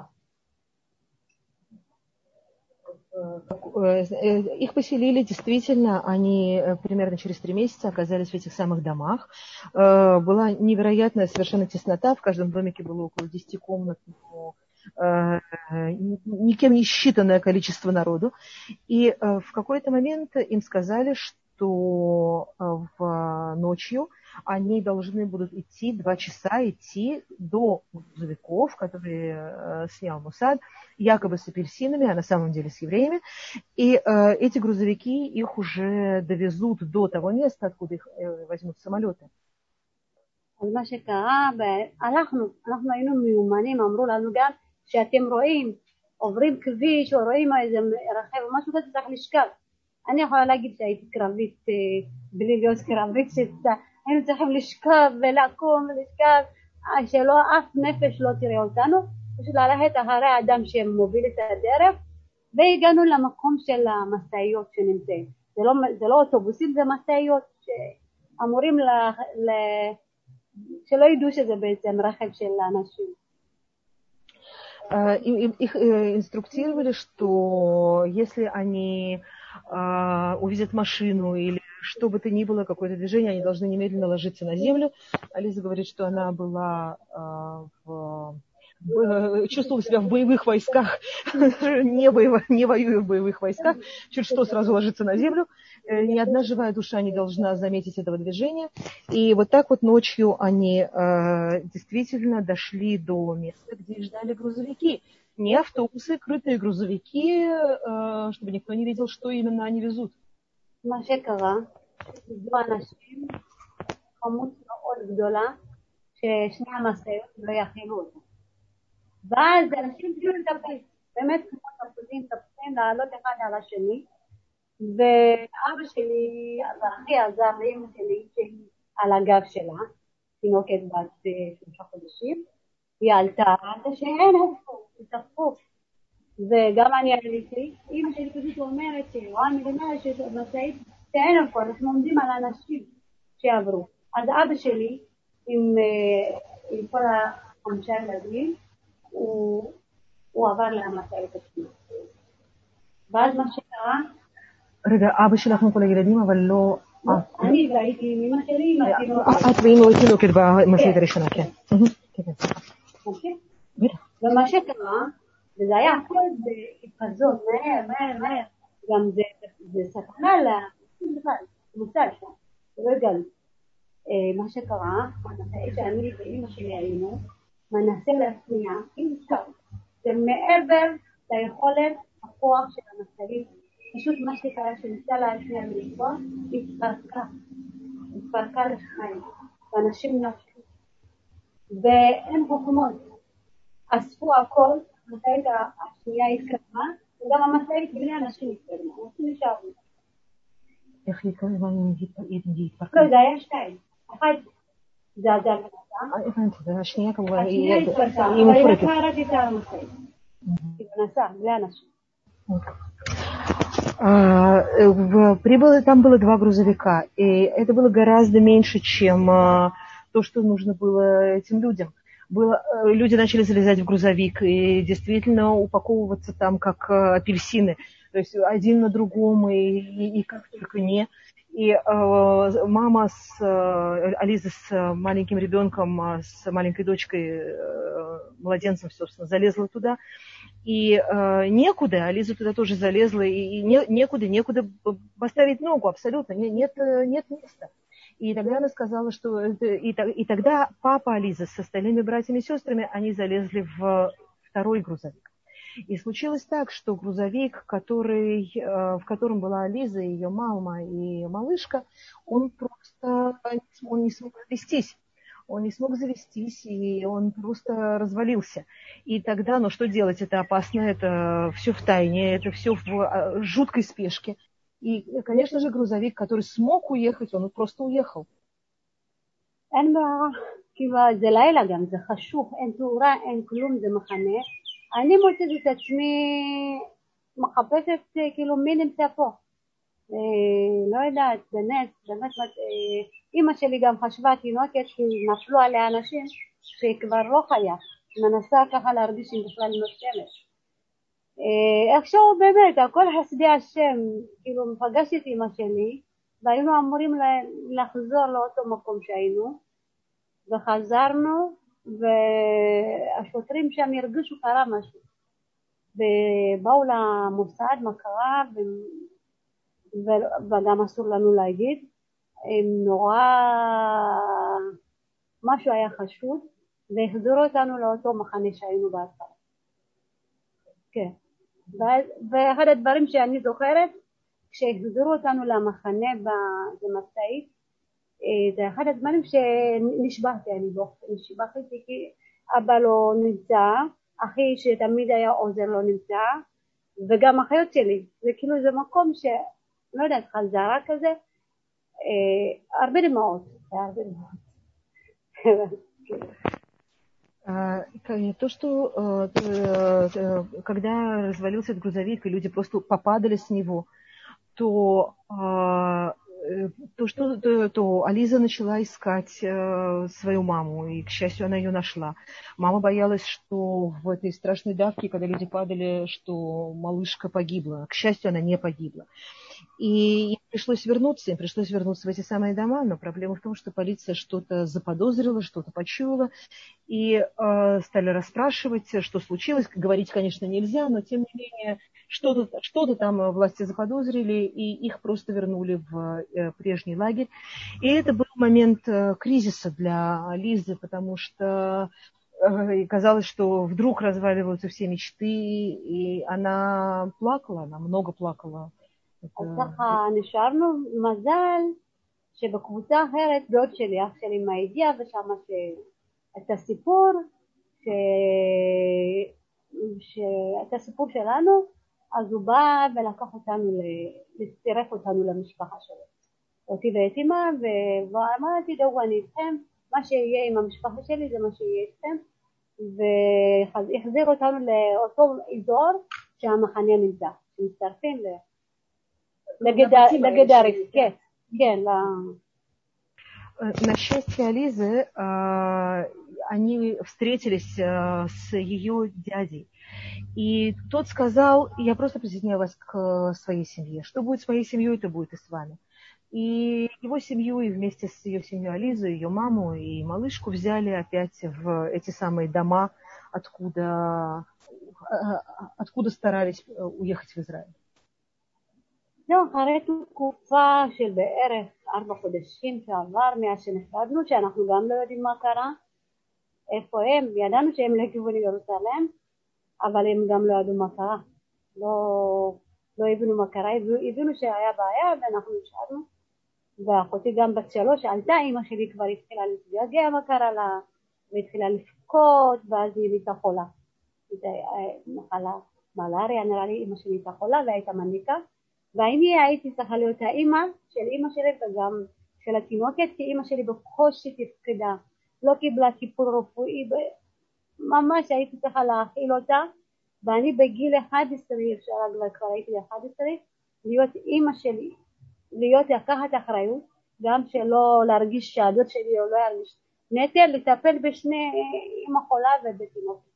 Их поселили, действительно, они примерно через три месяца оказались в этих самых домах. Была невероятная совершенно теснота, в каждом домике было около десяти комнат, но никем не считанное количество народу. И в какой-то момент им сказали, что в ночью они должны будут идти два часа, идти до грузовиков, которые э, снял Моссад, якобы с апельсинами, а на самом деле с евреями. И э, эти грузовики их уже довезут до того места, откуда их э, возьмут самолеты. אז מה שקרה, הלכנו, אנחנו היינו מיומנים, אמרו לנו גם שאתם רואים, עוברים כביש או רואים איזה רכב או משהו כזה, צריך לשכב. אני יכולה להגיד שהייתי קרבית, בלי להיות קרבית, היינו צריכים לשכב ולקום ולשכב, שלא אף נפש לא תראה אותנו, פשוט ללכת אחרי האדם שמוביל את הדרך, והגענו למקום של המסעיות שנמצאים. זה לא, זה לא אוטובוסים, זה מסעיות שאמורים ל, ל, שלא ידעו שזה בעצם רכב של אנשים. Их инструктировали, что если они увидят машину или что бы то ни было, какое-то движение, они должны немедленно ложиться на землю. Ализа говорит, что она была в... чувствовала себя в боевых войсках, не, боево, не воюя в боевых войсках, чуть что сразу ложится на землю. Ни одна живая душа не должна заметить этого движения. И вот так вот ночью они э, действительно дошли до места, где ждали грузовики. Не автобусы, крытые грузовики, э, чтобы никто не видел, что именно они везут. מה שקרה, זו אנשים, כמות מאוד גדולה, ששני המסעיות לא יכילו אותה. ואז אנשים כאילו לטפל, באמת כמו תפוזים, תפוזים, לעלות אחד על השני, ואבא שלי, והכי עזר לאמא שלי, שהיא על הגב שלה, תינוקת בת שלושה חודשים, היא עלתה, עלתה שאין איפה, היא תפוף. וגם אני עליתי, אמא שלי פשוט אומרת שרואה מדינה שמשאית שאין איפה, אנחנו עומדים על אנשים שעברו. אז אבא שלי, עם, עם כל החמישה ילדים, הוא, הוא עבר למשאית עצמי. ואז מה שקרה, רגע, אבא שלך עם כל הילדים, אבל לא... אני והייתי עם אמא שלי, את ואמא תינוקת במשאית הראשונה, כן. ומה שקרה, וזה היה הכל בכזאת, מהר, מהר, מהר, גם זה סכנה למוצל שם, זה לא הגענו. מה שקרה, המשאית שאני ואימא שלי היינו, מנסה להצניע, אם אפשר, זה מעבר ליכולת הכוח של המשאית, פשוט מה שקרה שניסה להצניע ולספור, היא התפרקה, התפרקה לשניים, ואנשים נפשו, ואין חוכמות, אספו הכל, המשאית השנייה התקדמה, וגם המשאית בני אנשים התקדמה, אנשים נשארו. איך היא התפרקה? לא, זה היה שתיים, אחד זה עזר לנסה, הבנתי, והשנייה כמובן השנייה התפרקה, היא אבל היא מפורקת. לקחה רק את המשאית, היא נסעה, בלי אנשים. Прибыло, там было два грузовика, и это было гораздо меньше, чем то, что нужно было этим людям. Было, люди начали залезать в грузовик и действительно упаковываться там, как апельсины, то есть один на другом, и, и, и как только не. И э, мама с э, Ализа с маленьким ребенком, с маленькой дочкой, э, младенцем, собственно, залезла туда. И э, некуда, Ализа туда тоже залезла, и, и не, некуда, некуда поставить ногу, абсолютно, не, нет, нет места. И тогда она сказала, что... И, и тогда папа Ализы с остальными братьями и сестрами, они залезли в второй грузовик. И случилось так, что грузовик, который, в котором была Ализа, ее мама и малышка, он просто он не смог завестись. Он не смог завестись, и он просто развалился. И тогда, ну что делать, это опасно, это все в тайне, это все в жуткой спешке. И, конечно же, грузовик, который смог уехать, он просто уехал. אין בעיה, כאילו זה לילה גם, זה חשוך, אין תאורה, אין כלום, זה מחנה. אני מוצאת את עצמי מחפשת כאילו מי נמצא פה. לא יודעת, באמת, באמת, אמא שלי גם חשבה תינוקת שנפלו עליה אנשים שהיא כבר לא חיה, מנסה ככה להרגיש אם בכלל נושמת. איכשהו באמת, הכל חסדי השם, כאילו מפגשת את אמא שלי, והיינו אמורים לחזור לאותו מקום שהיינו, וחזרנו, והשוטרים שם הרגישו קרה משהו. ובאו למוסד, מה קרה, וגם אסור לנו להגיד, הם נורא, משהו היה חשוד, והחזירו אותנו לאותו מחנה שהיינו בהתחלה. כן. ואחד הדברים שאני זוכרת, כשהחזירו אותנו למחנה במשאית, זה אחד הזמנים שנשבחתי, אני נשבחתי כי אבא לא נמצא, אחי שתמיד היה עוזר לא נמצא, וגם אחיות שלי. זה כאילו זה מקום שלא יודעת, חזרה כזה, הרבה דמעות, הרבה דמעות. То, что когда развалился этот грузовик, и люди просто попадали с него, то, то, что, то, то Ализа начала искать свою маму, и, к счастью, она ее нашла. Мама боялась, что в этой страшной давке, когда люди падали, что малышка погибла. К счастью, она не погибла. И им пришлось вернуться, им пришлось вернуться в эти самые дома, но проблема в том, что полиция что-то заподозрила, что-то почуяла, и э, стали расспрашивать, что случилось. Говорить, конечно, нельзя, но тем не менее что-то, что-то там власти заподозрили, и их просто вернули в э, прежний лагерь. И это был момент э, кризиса для Лизы, потому что э, казалось, что вдруг разваливаются все мечты, и она плакала, она много плакала. אז ככה נשארנו, מזל שבקבוצה אחרת דוד שלי, אח שלי מה הגיע ושם את הסיפור ש... שאת הסיפור שלנו, אז הוא בא ולקח אותנו, לצרף אותנו למשפחה שלו, אותי ואת אמא, ואמרתי דו אני איתכם, מה שיהיה עם המשפחה שלי זה מה שיהיה איתכם, והחזיר אותנו לאותו אזור שהמחנה נמצא, שמצטרפים ל... נגד הריף, כן, כן. На счастье Ализы, они встретились с ее дядей. И тот сказал, я просто присоединяю вас к своей семье. Что будет с моей семьей, это будет и с вами. И его семью, и вместе с ее семьей Ализу, ее маму и малышку взяли опять в эти самые дома, откуда, откуда старались уехать в Израиль. זהו, אחרי תקופה של בערך ארבע חודשים שעבר מאז שנפרדנו, שאנחנו גם לא יודעים מה קרה, איפה הם, ידענו שהם לכיוון ירוסלם, אבל הם גם לא ידעו מה קרה, לא, לא הבינו מה קרה, הבינו שהיה בעיה ואנחנו נשארנו, ואחותי גם בת שלוש, עלתה, אמא שלי כבר התחילה להתגעגע מה קרה לה, והתחילה לפקוד, ואז היא הייתה חולה, הייתה מחלה מלאריה, נראה לי אמא שלי הייתה חולה והייתה מניקה, ואני הייתי צריכה להיות האמא של אמא שלי וגם של התינוקת, כי אמא שלי בקושי תפקדה, לא קיבלה טיפול רפואי, ממש הייתי צריכה להאכיל אותה, ואני בגיל אחד עשרה, אפשר כבר הייתי אחד עשרה, להיות אמא שלי, להיות לקחת אחריות, גם שלא להרגיש שהדוד שלי או לא ירגיש נטל, לטפל בשני אמא חולה ובתינוקת.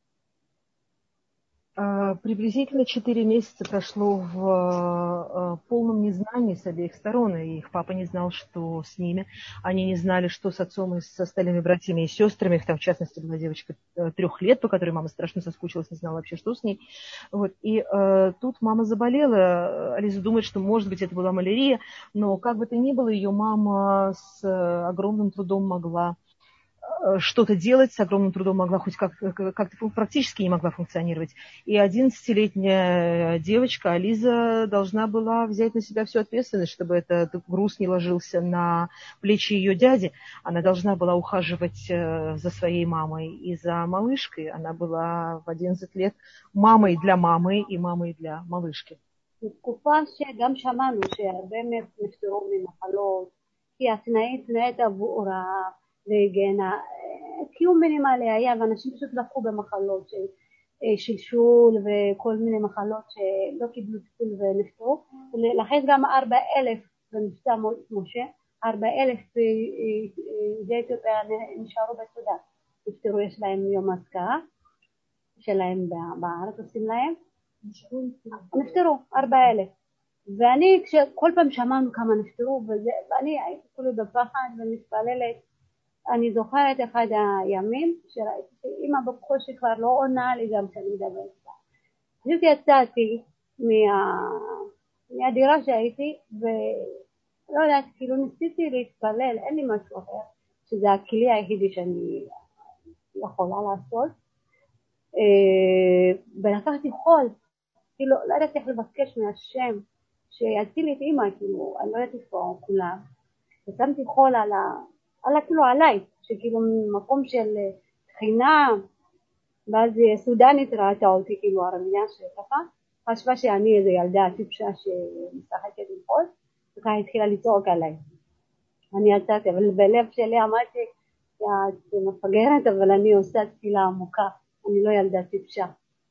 Приблизительно четыре месяца прошло в полном незнании с обеих сторон, и их папа не знал, что с ними. Они не знали, что с отцом и с остальными братьями и сестрами. Их там, в частности, была девочка трех лет, по которой мама страшно соскучилась, не знала вообще, что с ней. Вот. И э, тут мама заболела. Ализа думает, что, может быть, это была малярия, но как бы то ни было, ее мама с огромным трудом могла что-то делать, с огромным трудом могла хоть как- как-то практически не могла функционировать. И одиннадцатилетняя девочка Ализа должна была взять на себя всю ответственность, чтобы этот груз не ложился на плечи ее дяди. Она должна была ухаживать за своей мамой и за малышкой. Она была в одиннадцать лет мамой для мамы и мамой для малышки. בתקופה שגם שמענו שהרבה נפטרו ממחלות, כי התנאי תנאי תבעורה והגנה, קיום מינימלי היה, ואנשים פשוט לקחו במחלות של שלשול וכל מיני מחלות שלא קיבלו טיפול ונפטרו. לכן גם ארבע אלף במבצע משה, ארבע אלף יהודי אתיופיה נשארו בסודן, נפטרו, יש להם יום אזכרה שלהם בארץ עושים להם, נפטרו ארבע אלף. ואני כל פעם שמענו כמה נפטרו, ואני הייתי כולו בפחד ומתפללת. אני זוכרת אחד הימים שראיתי שאמא בקושי כבר לא עונה לי גם שאני מדברת איתה. פשוט יצאתי מה... מהדירה שהייתי ולא יודעת, כאילו ניסיתי להתפלל, אין לי משהו אחר, שזה הכלי היחידי שאני יכולה לעשות, ולקחתי חול, כאילו לא יודעת איך לבקש מהשם שיציל לי את אמא, כאילו אני לא יודעת איפה כולם, ושמתי חול על ה... עלה כאילו עליי, שכאילו מקום של תחינה, ואז סודנית ראתה אותי כאילו ערבייה שככה, חשבה שאני איזו ילדה טיפשה שמשחקת עם חול, וככה התחילה לצעוק עליי. אני יצאתי, אבל בלב שלי אמרתי, את מפגרת, אבל אני עושה תפילה עמוקה, אני לא ילדה טיפשה.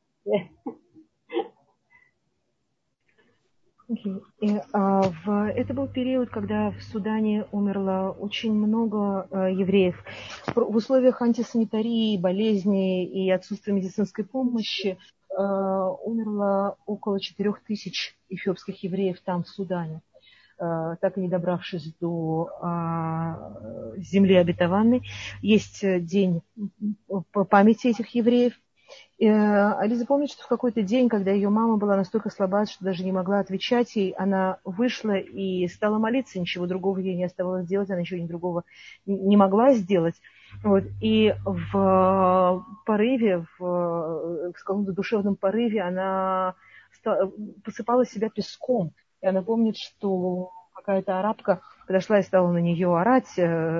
Okay. И, а, в, это был период, когда в Судане умерло очень много а, евреев. В условиях антисанитарии, болезней и отсутствия медицинской помощи а, умерло около четырех тысяч эфиопских евреев там, в Судане, а, так и не добравшись до а, земли обетованной. Есть день памяти этих евреев. Ализа помнит, что в какой-то день, когда ее мама была настолько слаба, что даже не могла отвечать ей, она вышла и стала молиться, ничего другого ей не оставалось делать, она ничего другого не могла сделать. Вот. И в порыве, в, в каком-то душевном порыве она стала, посыпала себя песком. И она помнит, что какая-то арабка подошла и стала на нее орать,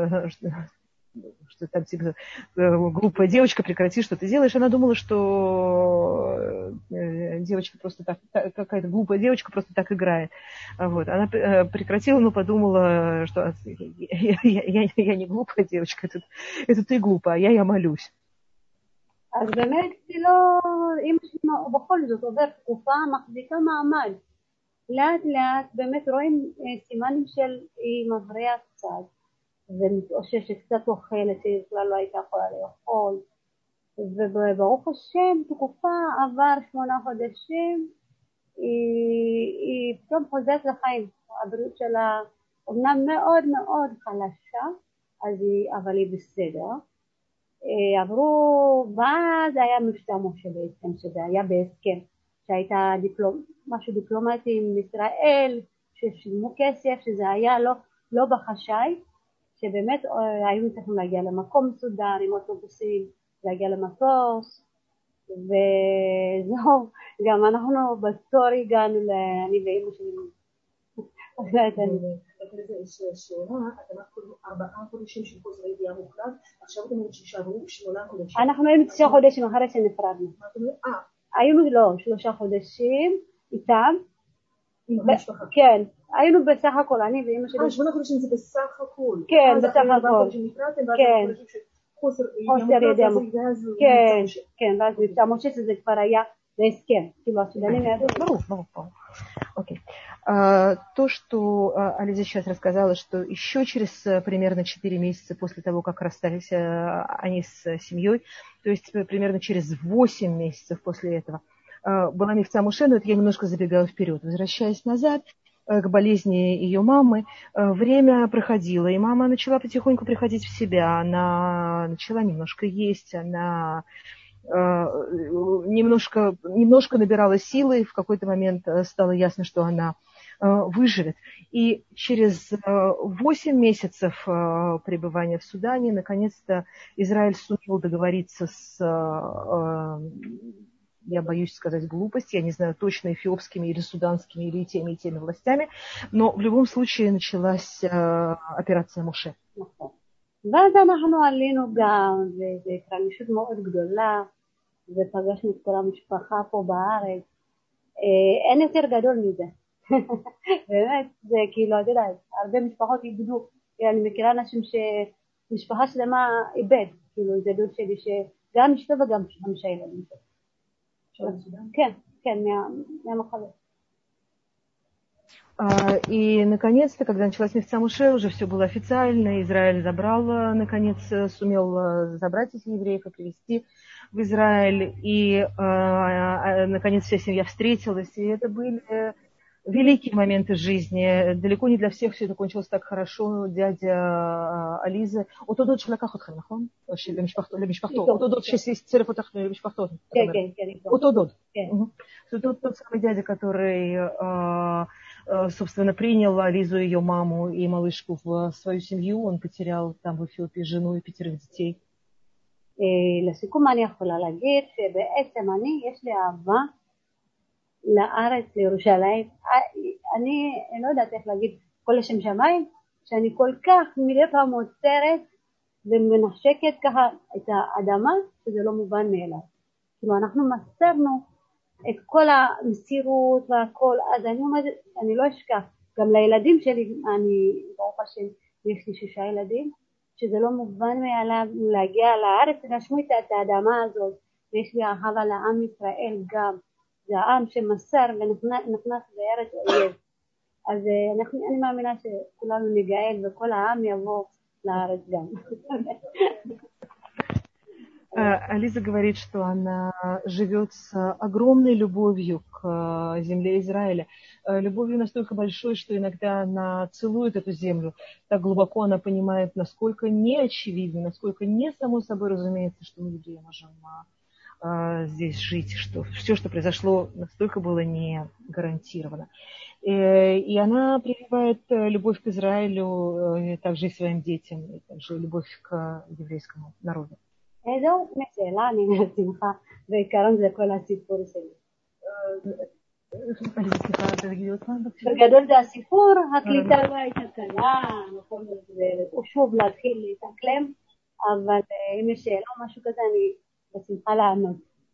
что там типа глупая девочка, прекрати, что ты делаешь. Она думала, что девочка просто так, какая-то глупая девочка просто так играет. Вот. Она прекратила, но подумала, что я, я, я не глупая девочка, это, это ты глупая, а я, я молюсь. אז באמת, לא, אמא שלי בכל זאת עוברת תקופה, מחזיקה מעמד. לאט לאט באמת רואים סימנים של היא מבריאה קצת. ומתאוששת, קצת אוכלת, שהיא בכלל לא הייתה יכולה לאכול, וברוך השם, תקופה עבר שמונה חודשים, היא, היא פתאום חוזרת לחיים, הבריאות שלה אומנם מאוד מאוד חלשה, אז היא, אבל היא בסדר, עברו, ואז היה מבצע משה בעצם, שזה היה בהסכם, שהייתה דיפלומ, משהו דיפלומטי עם ישראל, ששילמו כסף, שזה היה לא, לא בחשאי, שבאמת היינו צריכים להגיע למקום מסודר עם אוטובוסים, להגיע למטוס, וזהו, גם אנחנו בתור הגענו, אני ואימא שלי. שאלה, אנחנו ארבעה חודשים של חוזר ידיעה מוחלט, עכשיו אתם אומרים שישארו שמונה חודשים. אנחנו היינו תשעה חודשים אחרי שנפרדנו. היינו לא, שלושה חודשים איתם. עם המשפחה. כן, היינו בסך הכל, אני ואימא שלי. אה, שמונה חודשים זה בסך הכל. כן, בסך הכל. כן. חוסר ידיעה מוחלט. כן, כן, ואז מבצע משה שזה כבר היה בהסכם. כאילו הסודנים ידעו. ברור, ברור, ברור. Окей. А, то, что а, Ализа сейчас рассказала, что еще через а, примерно четыре месяца после того, как расстались а, они с а, семьей, то есть примерно через восемь месяцев после этого, а, была мивца Моше, но это я немножко забегаю вперед. Возвращаясь назад а, к болезни ее мамы, а, время проходило, и мама начала потихоньку приходить в себя, она начала немножко есть, она... Немножко, немножко набирала силы, и в какой-то момент стало ясно, что она выживет. И через восемь месяцев пребывания в Судане, наконец-то, Израиль сумел договориться с, я боюсь сказать глупость, я не знаю точно, эфиопскими или суданскими, или теми, и теми властями, но в любом случае началась операция Моше. ואז אנחנו עלינו גם, וזו התרגשות מאוד גדולה, ופגשנו את כל המשפחה פה בארץ. אין יותר גדול מזה. באמת, זה כאילו, אתה יודע, הרבה משפחות איבדו. אני מכירה אנשים שמשפחה שלמה איבד, כאילו, זה דוד שלי, שגם אשתו וגם חמישה ילדים. כן, כן, מהמחלה. И, наконец-то, когда началась мивца Моше, уже все было официально. Израиль забрал, наконец, сумел забрать этих евреев и привезти в Израиль. И, наконец, вся семья встретилась. И это были великие моменты жизни. Далеко не для всех все это кончилось так хорошо. Дядя Ализы. אותו דוד שלקח אתכם, נכון? למשפחתו. אותו דוד שצירף אותך למשפחתו. אותו דוד. Тот самый дядя, который... собственно, принял Ализу, ее маму и малышку в свою семью. Он потерял там в Эфиопии жену и пятерых детей. לסיכום אני יכולה להגיד שבעצם אני, יש לי אהבה לארץ, לירושלים. אני לא יודעת איך להגיד כל לשם שמיים, שאני כל כך מדי פעם מוצרת ומנשקת ככה את האדמה, שזה לא מובן מאליו. כאילו אנחנו מסרנו את כל המסירות והכל, אז אני אומרת, אני לא אשכח, גם לילדים שלי, אני, ברוך השם, יש לי שישה ילדים, שזה לא מובן מאליו להגיע לארץ, נשמו את האדמה הזאת, ויש לי אהבה לעם ישראל גם, זה העם שמסר ונכנס בארץ אויב, אז אנחנו, אני מאמינה שכולנו נגאל וכל העם יבוא לארץ גם. Ализа говорит, что она живет с огромной любовью к земле Израиля. Любовью настолько большой, что иногда она целует эту землю. Так глубоко она понимает, насколько не очевидно, насколько не само собой разумеется, что мы, евреи, можем здесь жить, что все, что произошло, настолько было не гарантировано. И она прививает любовь к Израилю, также и своим детям, и также любовь к еврейскому народу. זהו, שאלה, אני נשמחה, בעיקרון זה כל הסיפור שלי. בגדול זה הסיפור, הקליטה לא הייתה קלה, הוא שוב להתחיל להתאקלם, אבל אם יש שאלה או משהו כזה, אני בשמחה לענות.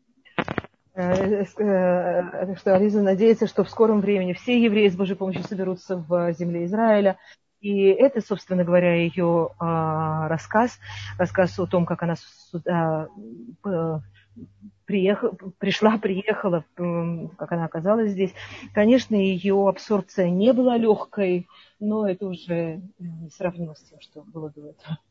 Что Ализа надеется, что в скором времени все евреи с Божьей помощью соберутся в земле Израиля. И это, собственно говоря, ее а, рассказ, рассказ о том, как она сюда приехала, пришла, приехала, как она оказалась здесь. Конечно, ее абсорбция не была легкой, но это уже не сравнимо с тем, что было до этого.